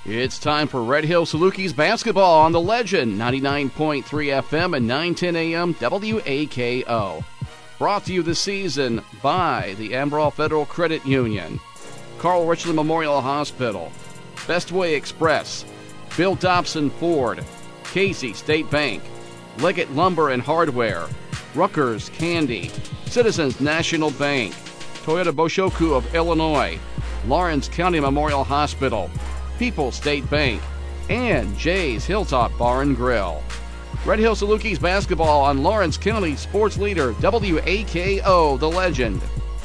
It's time for Red Hill Salukis basketball on the Legend, 99.3 FM and 910 AM WAKO. Brought to you this season by the Amaral Federal Credit Union, Carl Richland Memorial Hospital, Bestway Express, Bill Dobson Ford, Casey State Bank, Leggett Lumber and Hardware, Rutgers Candy, Citizens National Bank, Toyota Boshoku of Illinois, Lawrence County Memorial Hospital, People's State Bank, and Jay's Hilltop Bar and Grill. Red Hill Salukis basketball on Lawrence County sports leader WAKO, The Legend.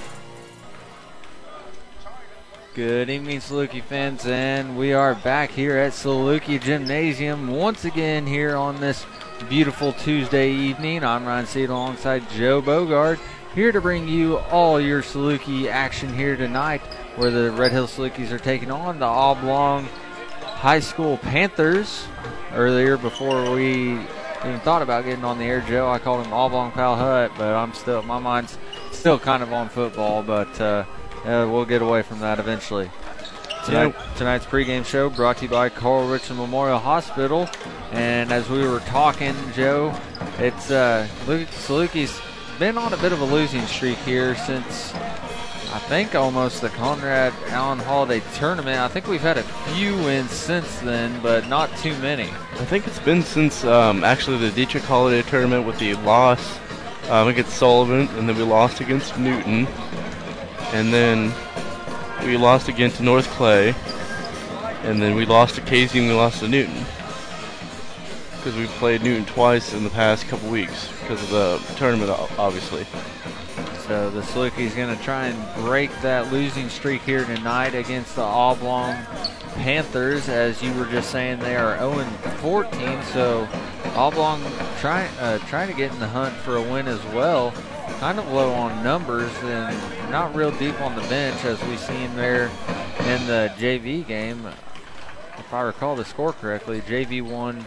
Good evening, Saluki fans, and we are back here at Saluki Gymnasium once again here on this beautiful Tuesday evening. I'm Ryan Seed alongside Joe Bogard, here to bring you all your Saluki action here tonight, where the Red Hill Salukis are taking on the Oblong High School Panthers. Earlier, before we even thought about getting on the air, Joe, I called them Oblong Pal Hut, but my mind's still kind of on football, but we'll get away from that eventually. Tonight's pregame show brought to you by Carl Richland Memorial Hospital. And as we were talking, Joe, it's Saluki's been on a bit of a losing streak here since, I think, almost the Conrad Allen Holiday Tournament. I think we've had a few wins since then, but not too many. I think it's been since actually the Dietrich Holiday Tournament with the loss against Sullivan, and then we lost against Newton. And then we lost again to North Clay, and then we lost to Casey, and we lost to Newton. Because we played Newton twice in the past couple weeks because of the tournament, obviously. So the Salukis going to try and break that losing streak here tonight against the Oblong Panthers. As you were just saying, they are 0-14, so Oblong trying to get in the hunt for a win as well. Kind of low on numbers and not real deep on the bench, as we seen there in the JV game. If I recall the score correctly, JV won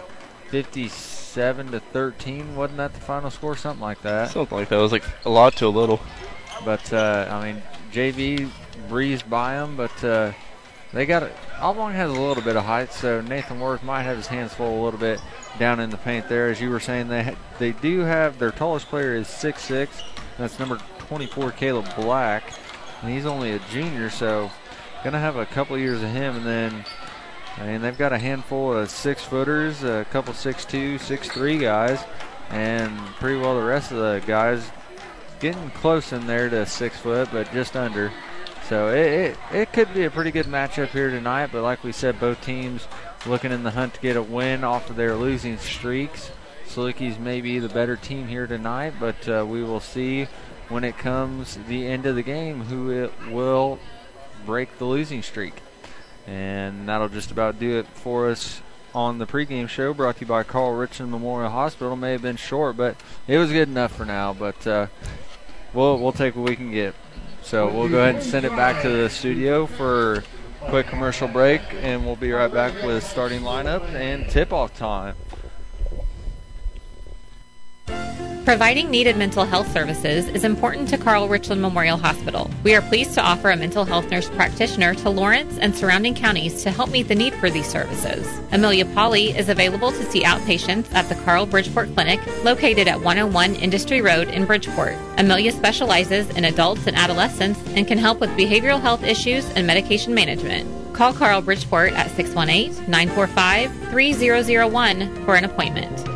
57-13. Wasn't that the final score? Something like that. Something like that. It was like a lot to a little. But JV breezed by them. But they got it. Oblong has a little bit of height, so Nathan Worth might have his hands full a little bit down in the paint there. As you were saying, they do have their tallest player is 6'6". That's number 24, Caleb Black, and he's only a junior, so gonna have a couple years of him. And then, they've got a handful of 6-footers, a couple 6'2", 6'3" guys, and pretty well the rest of the guys getting close in there to 6 foot, but just under. So it could be a pretty good matchup here tonight. But like we said, both teams looking in the hunt to get a win off of their losing streaks. Salukis may be the better team here tonight, but we will see when it comes the end of the game who it will break the losing streak. And that'll just about do it for us on the pregame show, brought to you by Carl Richland Memorial Hospital. May have been short, but it was good enough for now. But we'll take what we can get. So we'll go ahead and send it back to the studio for a quick commercial break, and we'll be right back with starting lineup and tip-off time. Providing needed mental health services is important to Carl Richland Memorial Hospital. We are pleased to offer a mental health nurse practitioner to Lawrence and surrounding counties to help meet the need for these services. Amelia Pauley is available to see outpatients at the Carl Bridgeport Clinic, located at 101 Industry Road in Bridgeport. Amelia specializes in adults and adolescents and can help with behavioral health issues and medication management. Call Carl Bridgeport at 618-945-3001 for an appointment.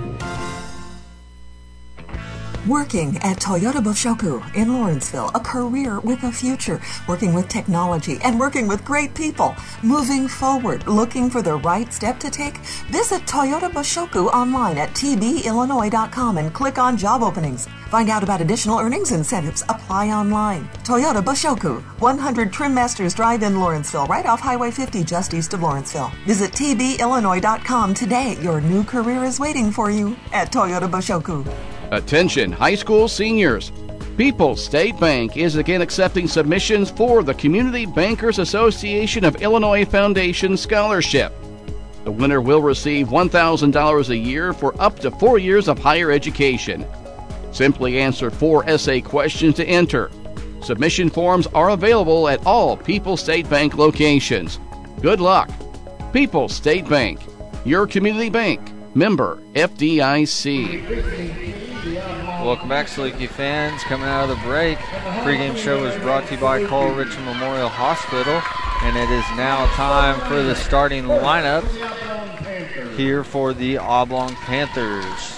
Working at Toyota Boshoku in Lawrenceville, a career with a future, working with technology and working with great people. Moving forward, looking for the right step to take? Visit Toyota Boshoku online at tbillinois.com and click on job openings. Find out about additional earnings incentives. Apply online. Toyota Boshoku, 100 Trim Masters Drive in Lawrenceville, right off Highway 50 just east of Lawrenceville. Visit tbillinois.com today. Your new career is waiting for you at Toyota Boshoku. Attention, high school seniors. People's State Bank is again accepting submissions for the Community Bankers Association of Illinois Foundation Scholarship. The winner will receive $1,000 a year for up to 4 years of higher education. Simply answer 4 essay questions to enter. Submission forms are available at all People's State Bank locations. Good luck. People's State Bank, your community bank, member FDIC. Welcome back, Saluki fans. Coming out of the break, pregame show is brought to you by Carl Richland Memorial Hospital, and it is now time for the starting lineup here for the Oblong Panthers.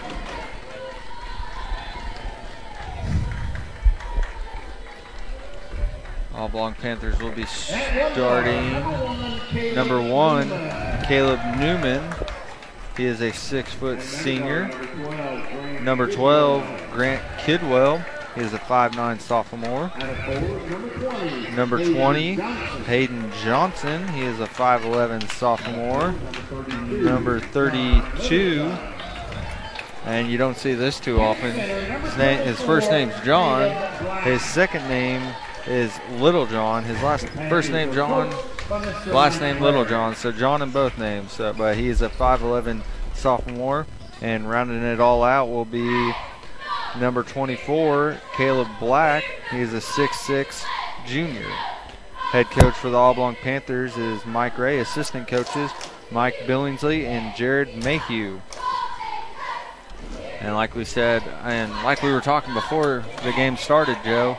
Oblong Panthers will be starting number 1, Caleb Newman. He is a 6-foot senior. Number 12, Grant Kidwell. He is a 5'9" sophomore. Number 20, Hayden Johnson. He is a 5'11" sophomore. Number 32, and you don't see this too often, his first name's John. His second name is Little John. His first name John, last name Little John, so John in both names. But he is a 5'11" sophomore, and rounding it all out will be number 24, Caleb Black. He is a 6'6" junior. Head coach for the Oblong Panthers is Mike Ray. Assistant coaches Mike Billingsley and Jared Mayhew. And like we said, and like we were talking before the game started, Joe,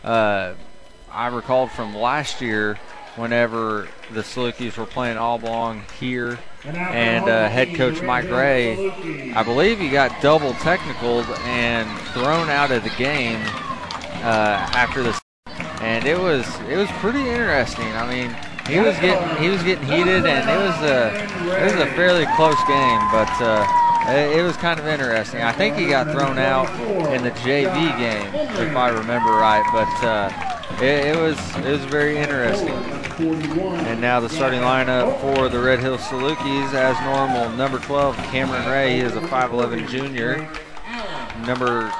I recalled from last year whenever the Salukis were playing Oblong here, and head coach Mike Ray, I believe he got double technicaled and thrown out of the game after this, and it was pretty interesting. I mean, he was getting heated, and it was a fairly close game, but it was kind of interesting. I think he got thrown out in the JV game, if I remember right, but it was very interesting. And now the starting lineup for the Red Hills Salukis as normal. Number 12, Cameron Ray. He is a 5'11" junior. Number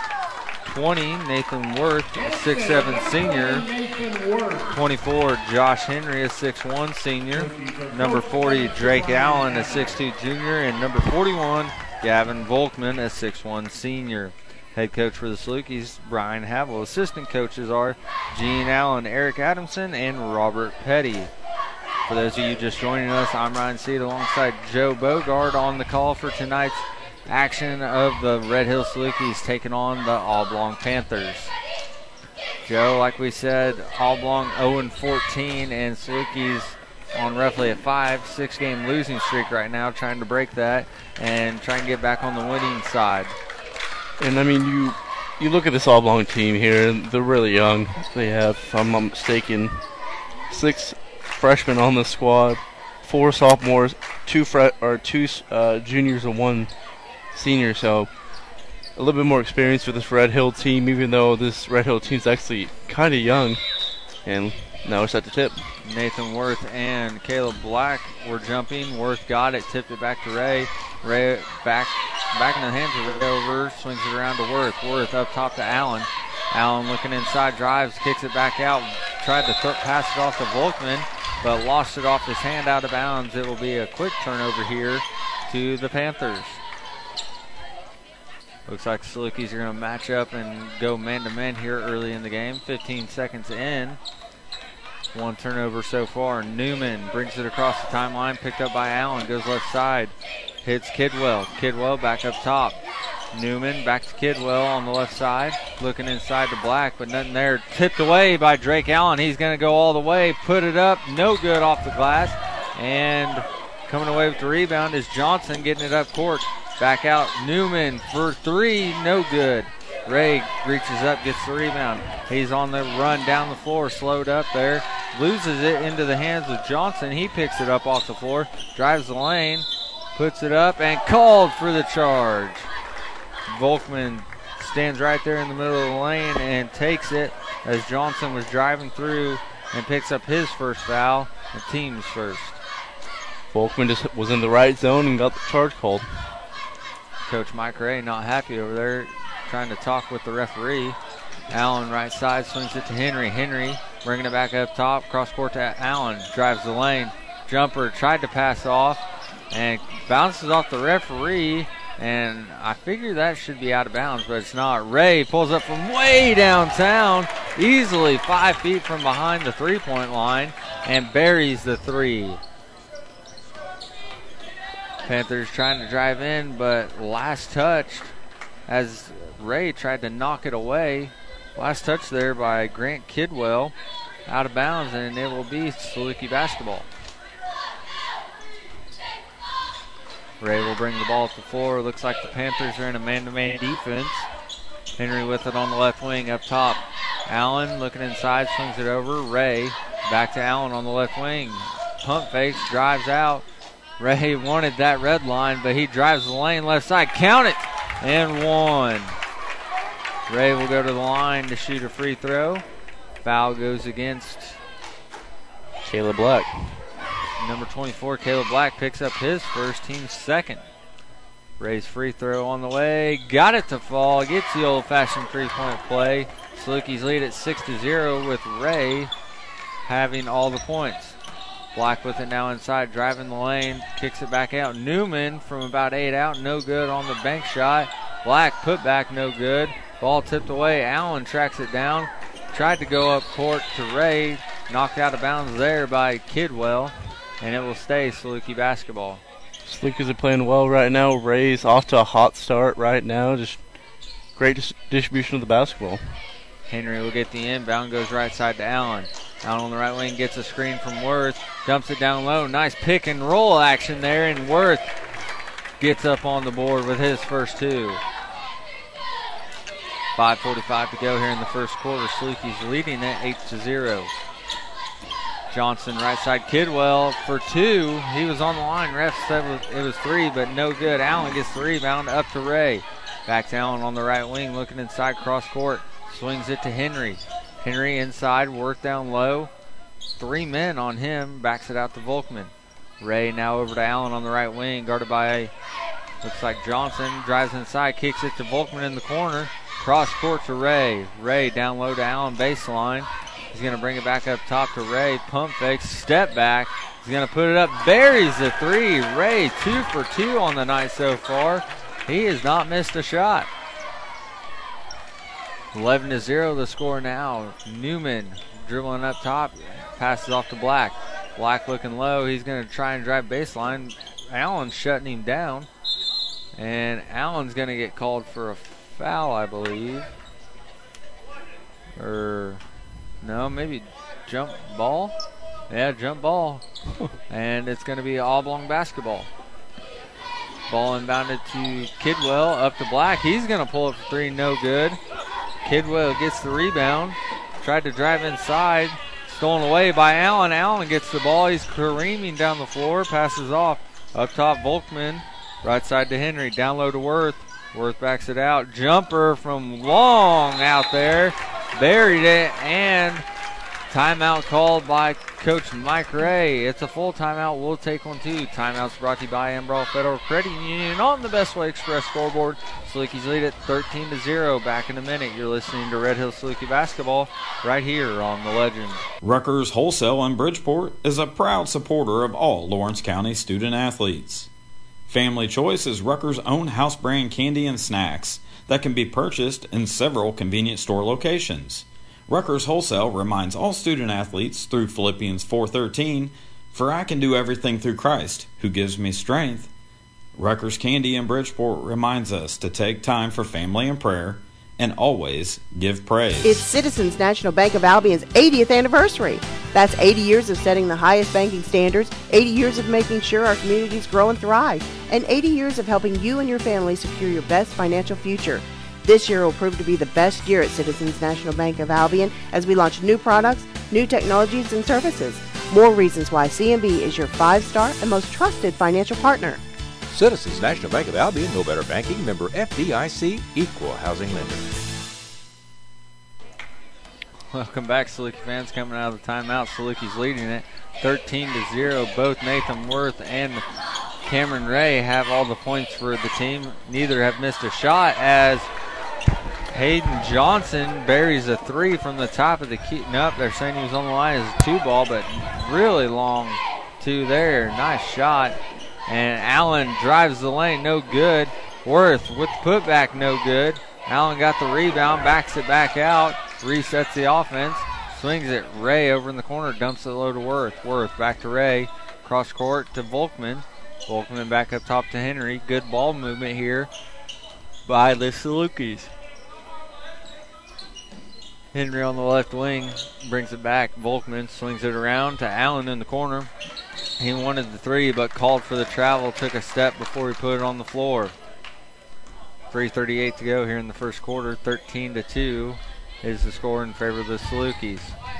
20, Nathan Worth, a 6'7" senior. 24, Josh Henry, a 6'1" senior. Number 40, Drake Allen, a 6'2" junior. And number 41, Gavin Volkman, a 6'1" senior. Head coach for the Salukis, Brian Havel. Assistant coaches are Gene Allen, Eric Adamson, and Robert Petty. For those of you just joining us, I'm Ryan Seed alongside Joe Bogard on the call for tonight's action of the Red Hills Salukis taking on the Oblong Panthers. Joe, like we said, Oblong 0-14, and Salukis on roughly a 5-6 game losing streak right now, trying to break that and try and get back on the winning side. And I mean, you look at this Oblong team here, and they're really young. They have, if I'm not mistaken, 6 freshmen on the squad, 4 sophomores, 2 juniors, and 1 senior. So a little bit more experience for this Red Hill team, even though this Red Hill team's actually kind of young. And now it's at the tip. Nathan Worth and Caleb Black were jumping. Worth got it, tipped it back to Ray. Ray back in the hands of it over, swings it around to Worth. Worth up top to Allen. Allen looking inside, drives, kicks it back out. Tried to pass it off to Volkman, but lost it off his hand out of bounds. It will be a quick turnover here to the Panthers. Looks like the Salukis are going to match up and go man-to-man here early in the game. 15 seconds in. 1 turnover so far. Newman brings it across the timeline, picked up by Allen, goes left side. Hits Kidwell. Kidwell back up top. Newman back to Kidwell on the left side. Looking inside to Black, but nothing there. Tipped away by Drake Allen. He's going to go all the way. Put it up. No good off the glass. And coming away with the rebound is Johnson getting it up court. Back out Newman for 3. No good. Ray reaches up, gets the rebound. He's on the run down the floor, slowed up there. Loses it into the hands of Johnson. He picks it up off the floor. Drives the lane. Puts it up and called for the charge. Volkman stands right there in the middle of the lane and takes it as Johnson was driving through and picks up his first foul, the team's first. Volkman just was in the right zone and got the charge called. Coach Mike Ray not happy over there, trying to talk with the referee. Allen right side swings it to Henry. Henry bringing it back up top, cross court to Allen, drives the lane. Jumper tried to pass off and bounces off the referee, and I figure that should be out of bounds, but it's not. Ray pulls up from way downtown, easily 5 feet from behind the three-point line, and buries the 3. Panthers trying to drive in, but last touch as Ray tried to knock it away. Last touch there by Grant Kidwell, out of bounds, and it will be Saluki basketball. Ray will bring the ball to the floor. Looks like the Panthers are in a man-to-man defense. Henry with it on the left wing up top. Allen looking inside, swings it over. Ray back to Allen on the left wing. Pump fakes, drives out. Ray wanted that red line, but he drives the lane left side. Count it! And one. Ray will go to the line to shoot a free throw. Foul goes against Caleb Black. Number 24, Caleb Black, picks up his first, team's second. Ray's free throw on the way. Got it to fall. Gets the old-fashioned three-point play. Salukis lead at 6-0 with Ray having all the points. Black with it now inside, driving the lane. Kicks it back out. Newman from about 8 out. No good on the bank shot. Black put back, no good. Ball tipped away. Allen tracks it down. Tried to go up court to Ray. Knocked out of bounds there by Kidwell. And it will stay Saluki basketball. Salukis are playing well right now. Ray's off to a hot start right now. Just great distribution of the basketball. Henry will get the inbound, goes right side to Allen. Allen on the right wing gets a screen from Worth. Dumps it down low. Nice pick and roll action there. And Worth gets up on the board with his first two. 5:45 to go here in the first quarter. Salukis leading at 8-0. Johnson right side, Kidwell for two. He was on the line. Ref said it was three, but no good. Allen gets the rebound up to Ray. Back to Allen on the right wing, looking inside cross court. Swings it to Henry. Henry inside, work down low. 3 men on him, backs it out to Volkman. Ray now over to Allen on the right wing, guarded by, looks like Johnson. Drives inside, kicks it to Volkman in the corner. Cross court to Ray. Ray down low to Allen, baseline. He's going to bring it back up top to Ray. Pump fake, step back. He's going to put it up. Buries the three. Ray 2 for 2 on the night so far. He has not missed a shot. 11-0 the score now. Newman dribbling up top. Passes off to Black. Black looking low. He's going to try and drive baseline. Allen's shutting him down. And Allen's going to get called for a foul, I believe. No, maybe jump ball. Yeah, jump ball. And it's going to be Oblong basketball. Ball inbounded to Kidwell, up to Black. He's going to pull it for three, no good. Kidwell gets the rebound. Tried to drive inside. Stolen away by Allen. Allen gets the ball. He's careening down the floor. Passes off. Up top, Volkman. Right side to Henry. Down low to Worth. Worth backs it out. Jumper from long out there. Buried it, and timeout called by Coach Mike Ray. It's a full timeout. We'll take one too. Timeouts brought to you by Ambrell Federal Credit Union on the Best Way Express scoreboard. Salukis lead at 13-0. Back in a minute. You're listening to Red Hill Saluki basketball right here on The Legend. Rutgers Wholesale in Bridgeport is a proud supporter of all Lawrence County student athletes. Family Choice is Rutgers' own house brand candy and snacks that can be purchased in several convenient store locations. Rutgers Wholesale reminds all student athletes through Philippians 4:13, "For I can do everything through Christ, who gives me strength." Rutgers Candy in Bridgeport reminds us to take time for family and prayer and always give praise. It's Citizens National Bank of Albion's 80th anniversary. That's 80 years of setting the highest banking standards, 80 years of making sure our communities grow and thrive, and 80 years of helping you and your family secure your best financial future. This year will prove to be the best year at Citizens National Bank of Albion as we launch new products, new technologies, and services. More reasons why CNB is your 5-star and most trusted financial partner. Citizens National Bank of Albion, no better banking, member FDIC, equal housing lender. Welcome back, Saluki fans. Coming out of the timeout, Salukis leading it 13-0. Both Nathan Worth and Cameron Ray have all the points for the team. Neither have missed a shot as Hayden Johnson buries a three from the top of the key. Nope, they're saying he was on the line as a 2-ball, but really long two there. Nice shot. And Allen drives the lane, no good. Worth with the putback, no good. Allen got the rebound, backs it back out, resets the offense, swings it. Ray over in the corner, dumps it low to Worth. Worth back to Ray, cross court to Volkman. Volkman back up top to Henry. Good ball movement here by the Salukis. Henry on the left wing brings it back. Volkman swings it around to Allen in the corner. He wanted the three but called for the travel. Took a step before he put it on the floor. 3:38 to go here in the first quarter. 13-2 is the score in favor of the Salukis.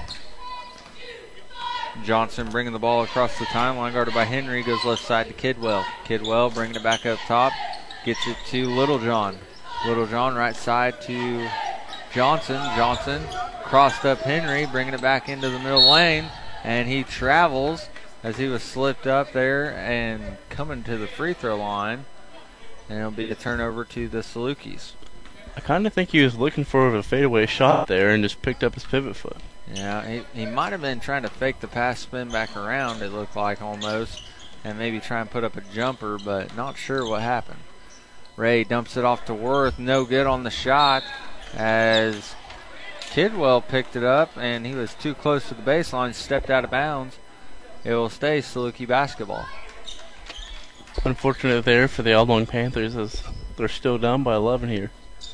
Johnson bringing the ball across the timeline, guarded by Henry, goes left side to Kidwell. Kidwell bringing it back up top, gets it to Littlejohn. Littlejohn right side to Johnson. Johnson crossed up Henry, bringing it back into the middle lane, and he travels as he was slipped up there and coming to the free throw line, and it'll be a turnover to the Salukis. I kind of think he was looking for a fadeaway shot there and just picked up his pivot foot. Yeah, he might have been trying to fake the pass, spin back around, it looked like almost, and maybe try and put up a jumper, but not sure what happened. Ray dumps it off to Worth. No good on the shot as Kidwell picked it up, and he was too close to the baseline, stepped out of bounds. It will stay Saluki basketball. Unfortunate there for the Oblong Panthers as they're still down by 11 here.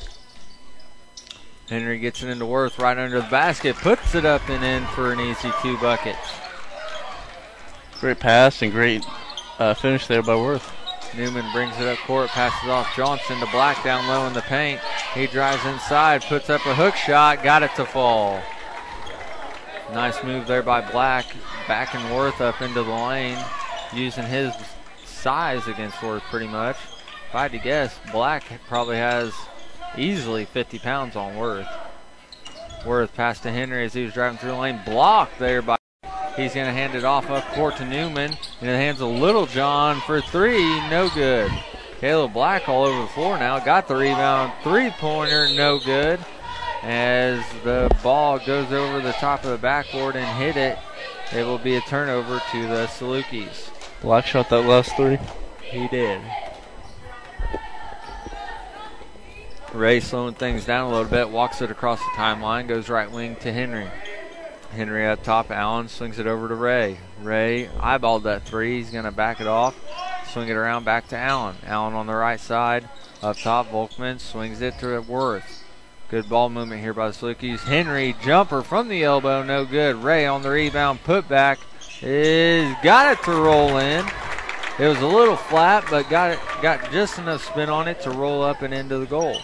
Henry gets it into Worth right under the basket, puts it up and in for an easy 2 buckets. Great pass and great finish there by Worth. Newman brings it up court, passes off Johnson to Black down low in the paint. He drives inside, puts up a hook shot, got it to fall. Nice move there by Black, backing Worth up into the lane, using his size against Worth pretty much. If I had to guess, Black probably has easily 50 pounds on Worth. Worth passed to Henry as he was driving through the lane. Blocked there by. He's going to hand it off up court to Newman. In the hands of Littlejohn for 3. No good. Caleb Black all over the floor now. Got the rebound. 3-pointer. No good. As the ball goes over the top of the backboard and hit it, it will be a turnover to the Salukis. Black shot that last 3. He did. Ray slowing things down a little bit, walks it across the timeline, goes right wing to Henry. Henry up top, Allen swings it over to Ray. Ray eyeballed that 3, he's going to back it off, swing it around back to Allen. Allen on the right side, up top, Volkman swings it to Worth. Good ball movement here by the Salukis. Henry, jumper from the elbow, no good. Ray on the rebound, put back, got it to roll in. It was a little flat, but got just enough spin on it to roll up and into the goal.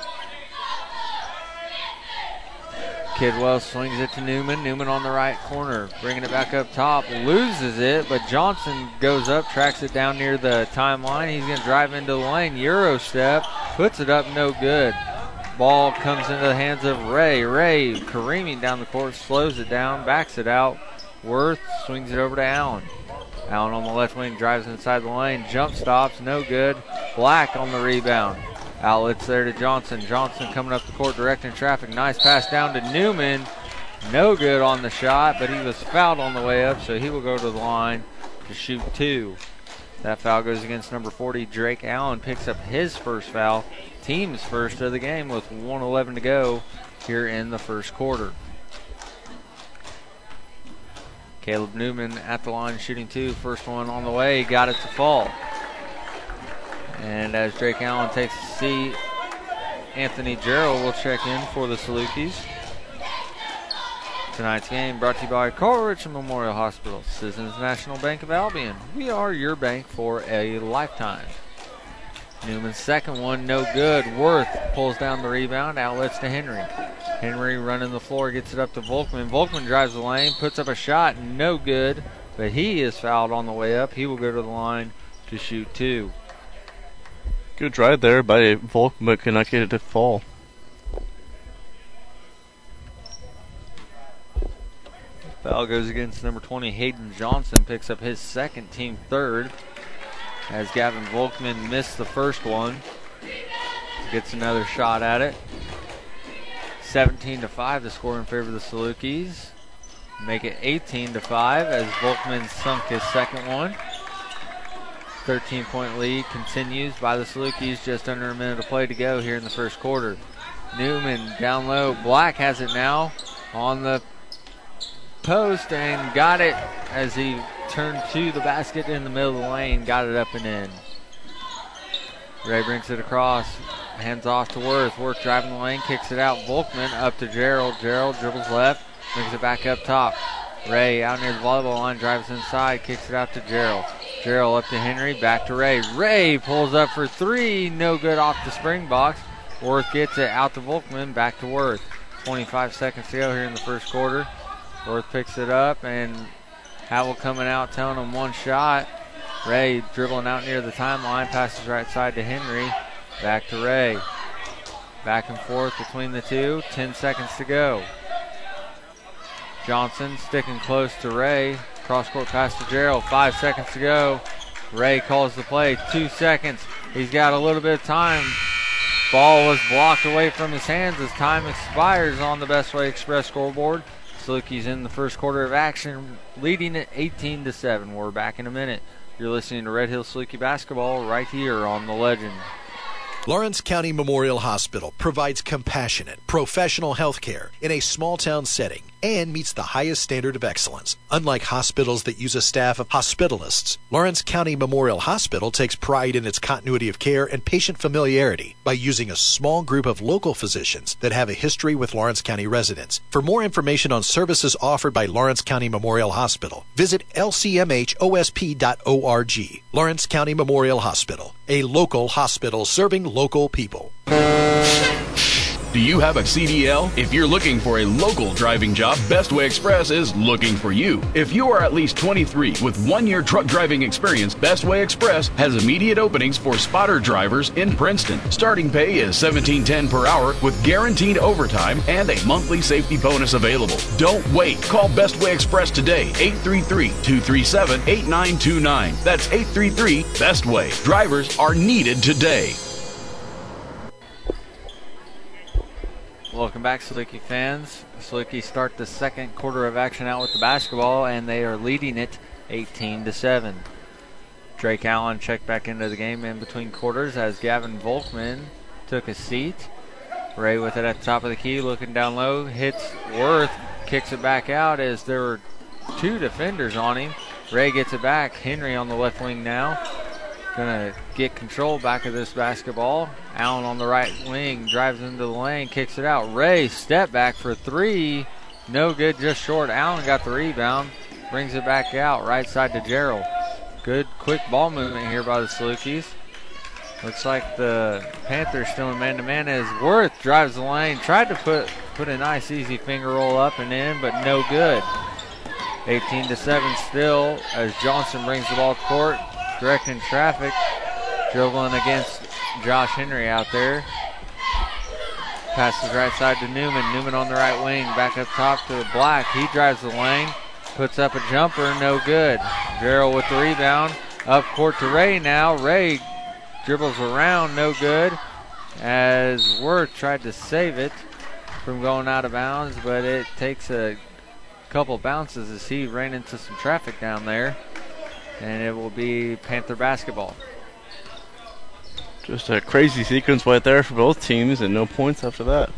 Kidwell swings it to Newman. Newman on the right corner, bringing it back up top. Loses it, but Johnson goes up, tracks it down near the timeline. He's going to drive into the lane. Euro step, puts it up, no good. Ball comes into the hands of Ray. Ray careening down the court, slows it down, backs it out. Worth swings it over to Allen. Allen on the left wing drives inside the lane. Jump stops, no good. Black on the rebound. Outlets there to Johnson. Johnson coming up the court, directing traffic. Nice pass down to Newman. No good on the shot, but he was fouled on the way up, so he will go to the line to shoot 2. That foul goes against number 40, Drake Allen. Picks up his first foul. Team's first of the game with 1:11 to go here in the first quarter. Caleb Newman at the line shooting 2. First one on the way. Got it to fall. And as Drake Allen takes a seat, Anthony Jarrell will check in for the Salukis. Tonight's game brought to you by Carl Richard Memorial Hospital, Citizens National Bank of Albion. We are your bank for a lifetime. Newman's second one, no good. Worth pulls down the rebound, outlets to Henry. Henry running the floor, gets it up to Volkman. Volkman drives the lane, puts up a shot, no good. But he is fouled on the way up. He will go to the line to shoot 2. Good drive there by Volkman, but could not get it to fall. Foul goes against number 20, Hayden Johnson. Picks up his second, team third. As Gavin Volkman missed the first one. Gets another shot at it. 17-5 the score in favor of the Salukis. Make it 18-5 as Volkman sunk his second one. 13-point lead continues by the Salukis. Just under a minute of play to go here in the first quarter. Newman down low. Black has it now on the post and got it as he turned to the basket in the middle of the lane, got it up and in. Ray brings it across, hands off to Worth. Worth driving the lane, kicks it out. Volkman up to Gerald. Gerald dribbles left, brings it back up top. Ray out near the volleyball line, drives inside, kicks it out to Gerald. Gerald up to Henry, back to Ray. Ray pulls up for three, no good off the spring box. Worth gets it out to Volkman, back to Worth. 25 seconds to go here in the first quarter. Worth picks it up, and Havel coming out, telling him one shot. Ray dribbling out near the timeline, passes right side to Henry, back to Ray. Back and forth between the two, 10 seconds to go. Johnson sticking close to Ray. Cross-court pass to Gerald. 5 seconds to go. Ray calls the play. 2 seconds. He's got a little bit of time. Ball was blocked away from his hands as time expires on the Best Way Express scoreboard. Salukis in the first quarter of action, leading it 18-7. We're back in a minute. You're listening to Red Hills Saluki basketball right here on The Legend. Lawrence County Memorial Hospital provides compassionate, professional health care in a small-town setting and meets the highest standard of excellence. Unlike hospitals that use a staff of hospitalists, Lawrence County Memorial Hospital takes pride in its continuity of care and patient familiarity by using a small group of local physicians that have a history with Lawrence County residents. For more information on services offered by Lawrence County Memorial Hospital, visit lcmhosp.org. Lawrence County Memorial Hospital, a local hospital serving local people. Do you have a CDL? If you're looking for a local driving job, Best Way Express is looking for you. If you are at least 23 with 1 year truck driving experience, Best Way Express has immediate openings for spotter drivers in Princeton. Starting pay is $17.10 per hour with guaranteed overtime and a monthly safety bonus available. Don't wait. Call Best Way Express today, 833-237-8929. That's 833-BEST-WAY. Drivers are needed today. Welcome back, Saluki fans. Saluki start the second quarter of action out with the basketball, and they are leading it 18-7. Drake Allen checked back into the game in between quarters as Gavin Volkman took a seat. Ray with it at the top of the key, looking down low, hits Worth, kicks it back out as there were two defenders on him. Ray gets it back. Henry on the left wing now. Gonna get control back of this basketball. Allen on the right wing, drives into the lane, kicks it out. Ray, step back for three. No good, just short. Allen got the rebound, brings it back out, right side to Gerald. Good, quick ball movement here by the Salukis. Looks like the Panthers still in man-to-man as Worth drives the lane. Tried to put a nice, easy finger roll up and in, but no good. 18-7 still as Johnson brings the ball to court. Directing traffic, dribbling against Josh Henry out there. Passes right side to Newman. Newman on the right wing, back up top to Black. He drives the lane, puts up a jumper, no good. Gerald with the rebound, up court to Ray now. Ray dribbles around, no good. As Worth tried to save it from going out of bounds, but it takes a couple bounces as he ran into some traffic down there. And it will be Panther basketball. Just a crazy sequence right there for both teams and no points after that.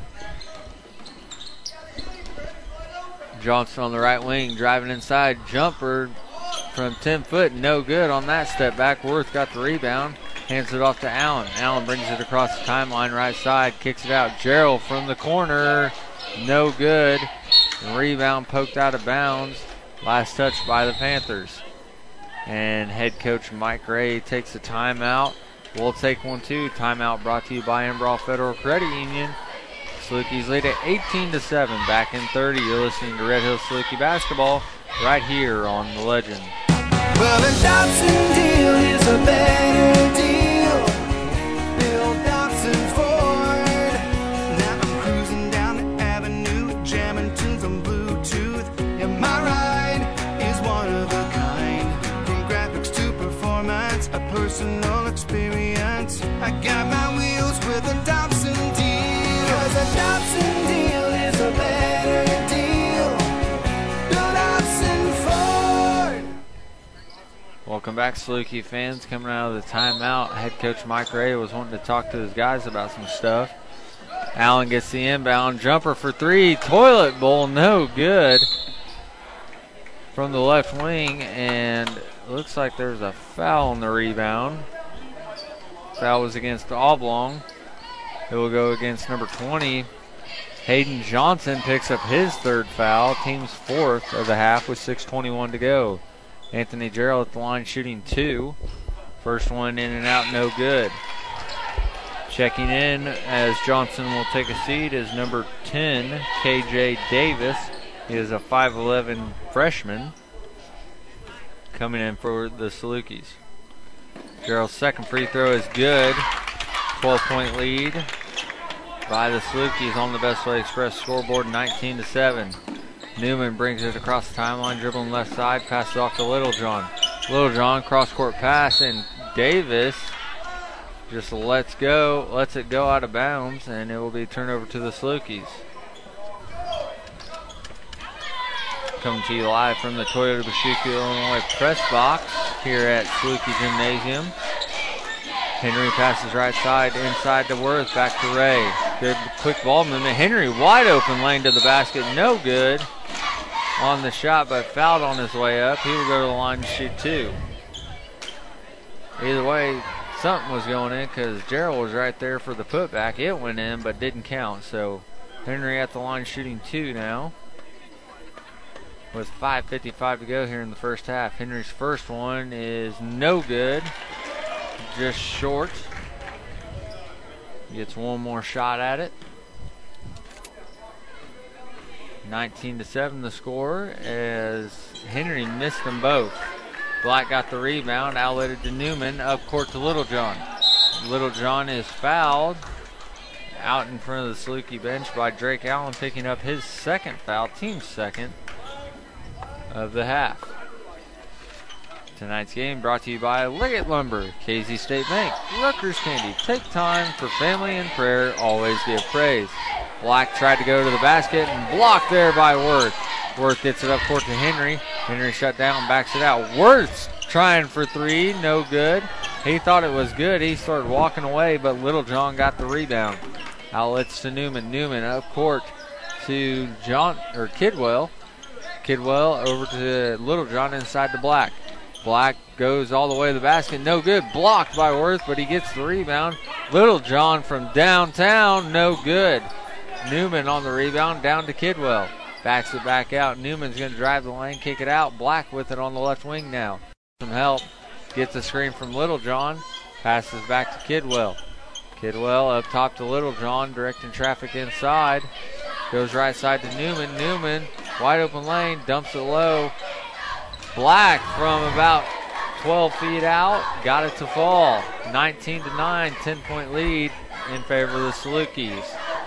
Johnson on the right wing, driving inside. Jumper from 10 foot, no good on that step back. Worth got the rebound, hands it off to Allen. Allen brings it across the timeline, right side, kicks it out. Gerald from the corner, no good. Rebound poked out of bounds. Last touch by the Panthers. And head coach Mike Ray takes a timeout. We'll take one too. Timeout brought to you by Embrough Federal Credit Union. Salukis lead at 18-7. Back in 30. You're listening to Red Hills Saluki basketball right here on The Legend. Well, the Dobson deal is a better deal. Bill Dobson Ford. Now I'm cruising down the avenue, jamming tunes on Bluetooth. Yeah, my ride is one of a kind. From graphics to performance, a personal experience. I got my wheels with a Dobson deal. 'Cause a Dobson deal is a better deal. Bill Dobson Ford. Welcome back, Saluki fans. Coming out of the timeout, head coach Mike Ray was wanting to talk to his guys about some stuff. Allen gets the inbound jumper for three. Toilet bowl, no good. from the left wing, and it looks like there's a foul on the rebound. Foul was against Oblong. It will go against number 20. Hayden Johnson picks up his third foul, team's fourth of the half with 6:21 to go. Anthony Gerald at the line shooting 2. First one in and out, no good. Checking in as Johnson will take a seat is number 10, KJ Davis. He is a 5'11 freshman coming in for the Salukis. Gerald's second free throw is good. 12-point lead by the Salukis on the Best Way Express scoreboard, 19-7. Newman brings it across the timeline, dribbling left side, passes off to Littlejohn. Littlejohn, cross-court pass, and Davis just lets it go out of bounds, and it will be turned over to the Salukis. Coming to you live from the Toyota Bashuki, Illinois press box here at Saluki Gymnasium. Henry passes right side, inside to Worth, back to Ray. Good quick ball movement. Henry wide open lane to the basket, no good on the shot, but fouled on his way up. He will go to the line to shoot 2. Either way, something was going in because Gerald was right there for the putback. It went in but didn't count. So Henry at the line shooting 2 now with 5:55 to go here in the first half. Henry's first one is no good, just short. Gets one more shot at it. 19-7 the score as Henry missed them both. Black got the rebound, outletted to Newman, up court to Littlejohn. Littlejohn is fouled out in front of the Saluki bench by Drake Allen, picking up his second foul, team's second of the half. Tonight's game brought to you by Liggett Lumber, Casey State Bank, Rutgers Candy. Take time for family and prayer, always give praise. Black tried to go to the basket and blocked there by Worth. Worth gets it up court to Henry. Henry shut down, backs it out. Worth's trying for 3, no good. He thought it was good. He started walking away, but Littlejohn got the rebound. Outlets to Newman. Newman up court to Kidwell. Kidwell over to Littlejohn inside to Black. Black goes all the way to the basket, no good. Blocked by Worth, but he gets the rebound. Littlejohn from downtown, no good. Newman on the rebound, down to Kidwell. Backs it back out. Newman's going to drive the lane, kick it out. Black with it on the left wing now. Some help. Gets a screen from Littlejohn. Passes back to Kidwell. Kidwell up top to Littlejohn, directing traffic inside. Goes right side to Newman. Newman, wide open lane, dumps it low. Black from about 12 feet out, got it to fall. 19-9, 10-point lead in favor of the Salukis.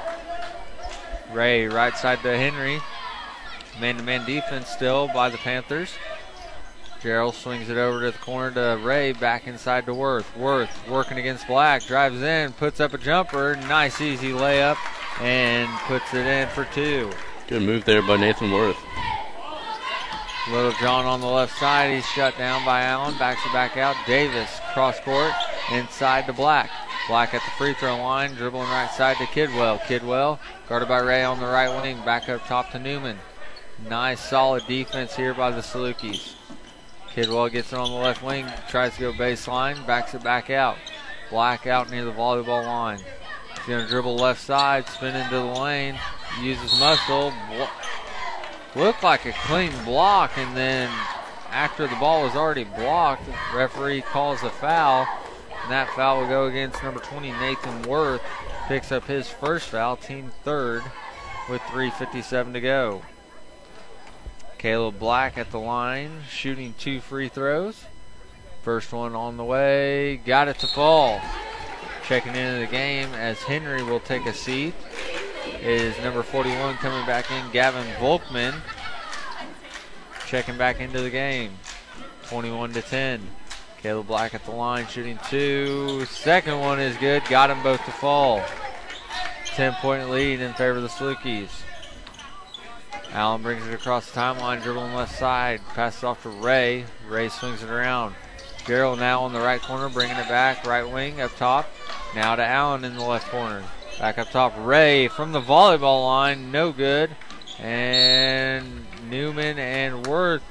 Ray right side to Henry. Man-to-man defense still by the Panthers. Gerald swings it over to the corner to Ray, back inside to Worth. Worth working against Black, drives in, puts up a jumper. Nice easy layup and puts it in for 2. Good move there by Nathan Worth. Littlejohn on the left side. He's shut down by Allen. Backs it back out. Davis cross court inside to Black. Black at the free throw line, dribbling right side to Kidwell. Kidwell guarded by Ray on the right wing. Back up top to Newman. Nice solid defense here by the Salukis. Kidwell gets it on the left wing, tries to go baseline, backs it back out. Black out near the volleyball line. He's going to dribble left side, spin into the lane, uses muscle. Looked like a clean block, and then after the ball was already blocked, the referee calls a foul, and that foul will go against number 20, Nathan Worth. Picks up his first foul, team third, with 3:57 to go. Caleb Black at the line, shooting 2 free throws. First one on the way, got it to fall. Checking into the game as Henry will take a seat is number 41 coming back in, Gavin Volkman. Checking back into the game, 21-10. Caleb Black at the line, shooting 2. Second one is good, got them both to fall. 10-point lead in favor of the Salukis. Allen brings it across the timeline, dribbling left side, passes off to Ray. Ray swings it around. Gerald now on the right corner, bringing it back, right wing up top. Now to Allen in the left corner. Back up top, Ray from the volleyball line, no good. And Newman and Worth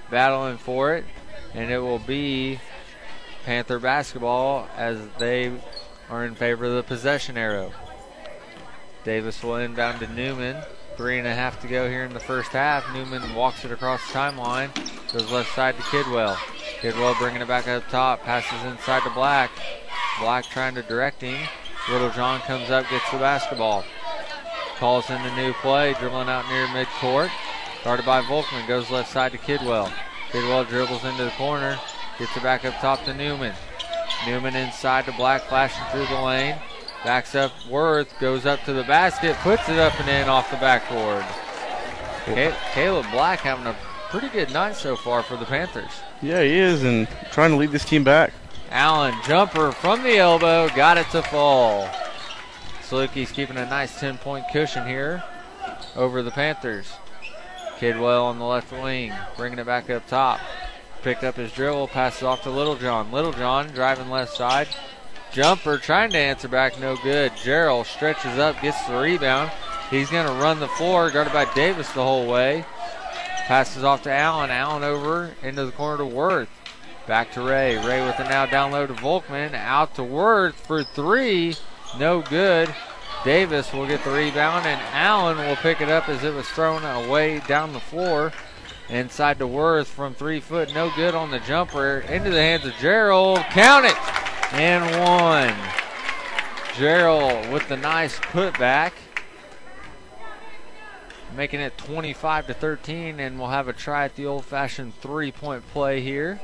battling for it, and it will be Panther basketball as they are in favor of the possession arrow. Davis will inbound to Newman. 3.5 to go here in the first half. Newman walks it across the timeline. Goes left side to Kidwell. Kidwell bringing it back up top. Passes inside to Black. Black trying to direct him. Littlejohn comes up, gets the basketball. Calls in the new play, dribbling out near midcourt. Started by Volkman. Goes left side to Kidwell. Kidwell dribbles into the corner. Gets it back up top to Newman. Newman inside to Black, flashing through the lane. Backs up Worth, goes up to the basket, puts it up and in off the backboard. Caleb Black having a pretty good night so far for the Panthers. Yeah, he is, and trying to lead this team back. Allen, jumper from the elbow, got it to fall. Salukis keeping a nice 10-point cushion here over the Panthers. Kidwell on the left wing, bringing it back up top. Picked up his dribble, passes off to Littlejohn. Littlejohn driving left side. Jumper trying to answer back, no good. Gerald stretches up, gets the rebound. He's going to run the floor, guarded by Davis the whole way. Passes off to Allen. Allen over into the corner to Worth. Back to Ray. Ray with it now down low to Volkman. Out to Worth for three. No good. Davis will get the rebound, and Allen will pick it up as it was thrown away down the floor. Inside to Worth from 3 foot. No good on the jumper. Into the hands of Gerald. Count it! And one. Gerald with the nice putback. Making it 25-13, and we'll have a try at the old-fashioned 3-point play here.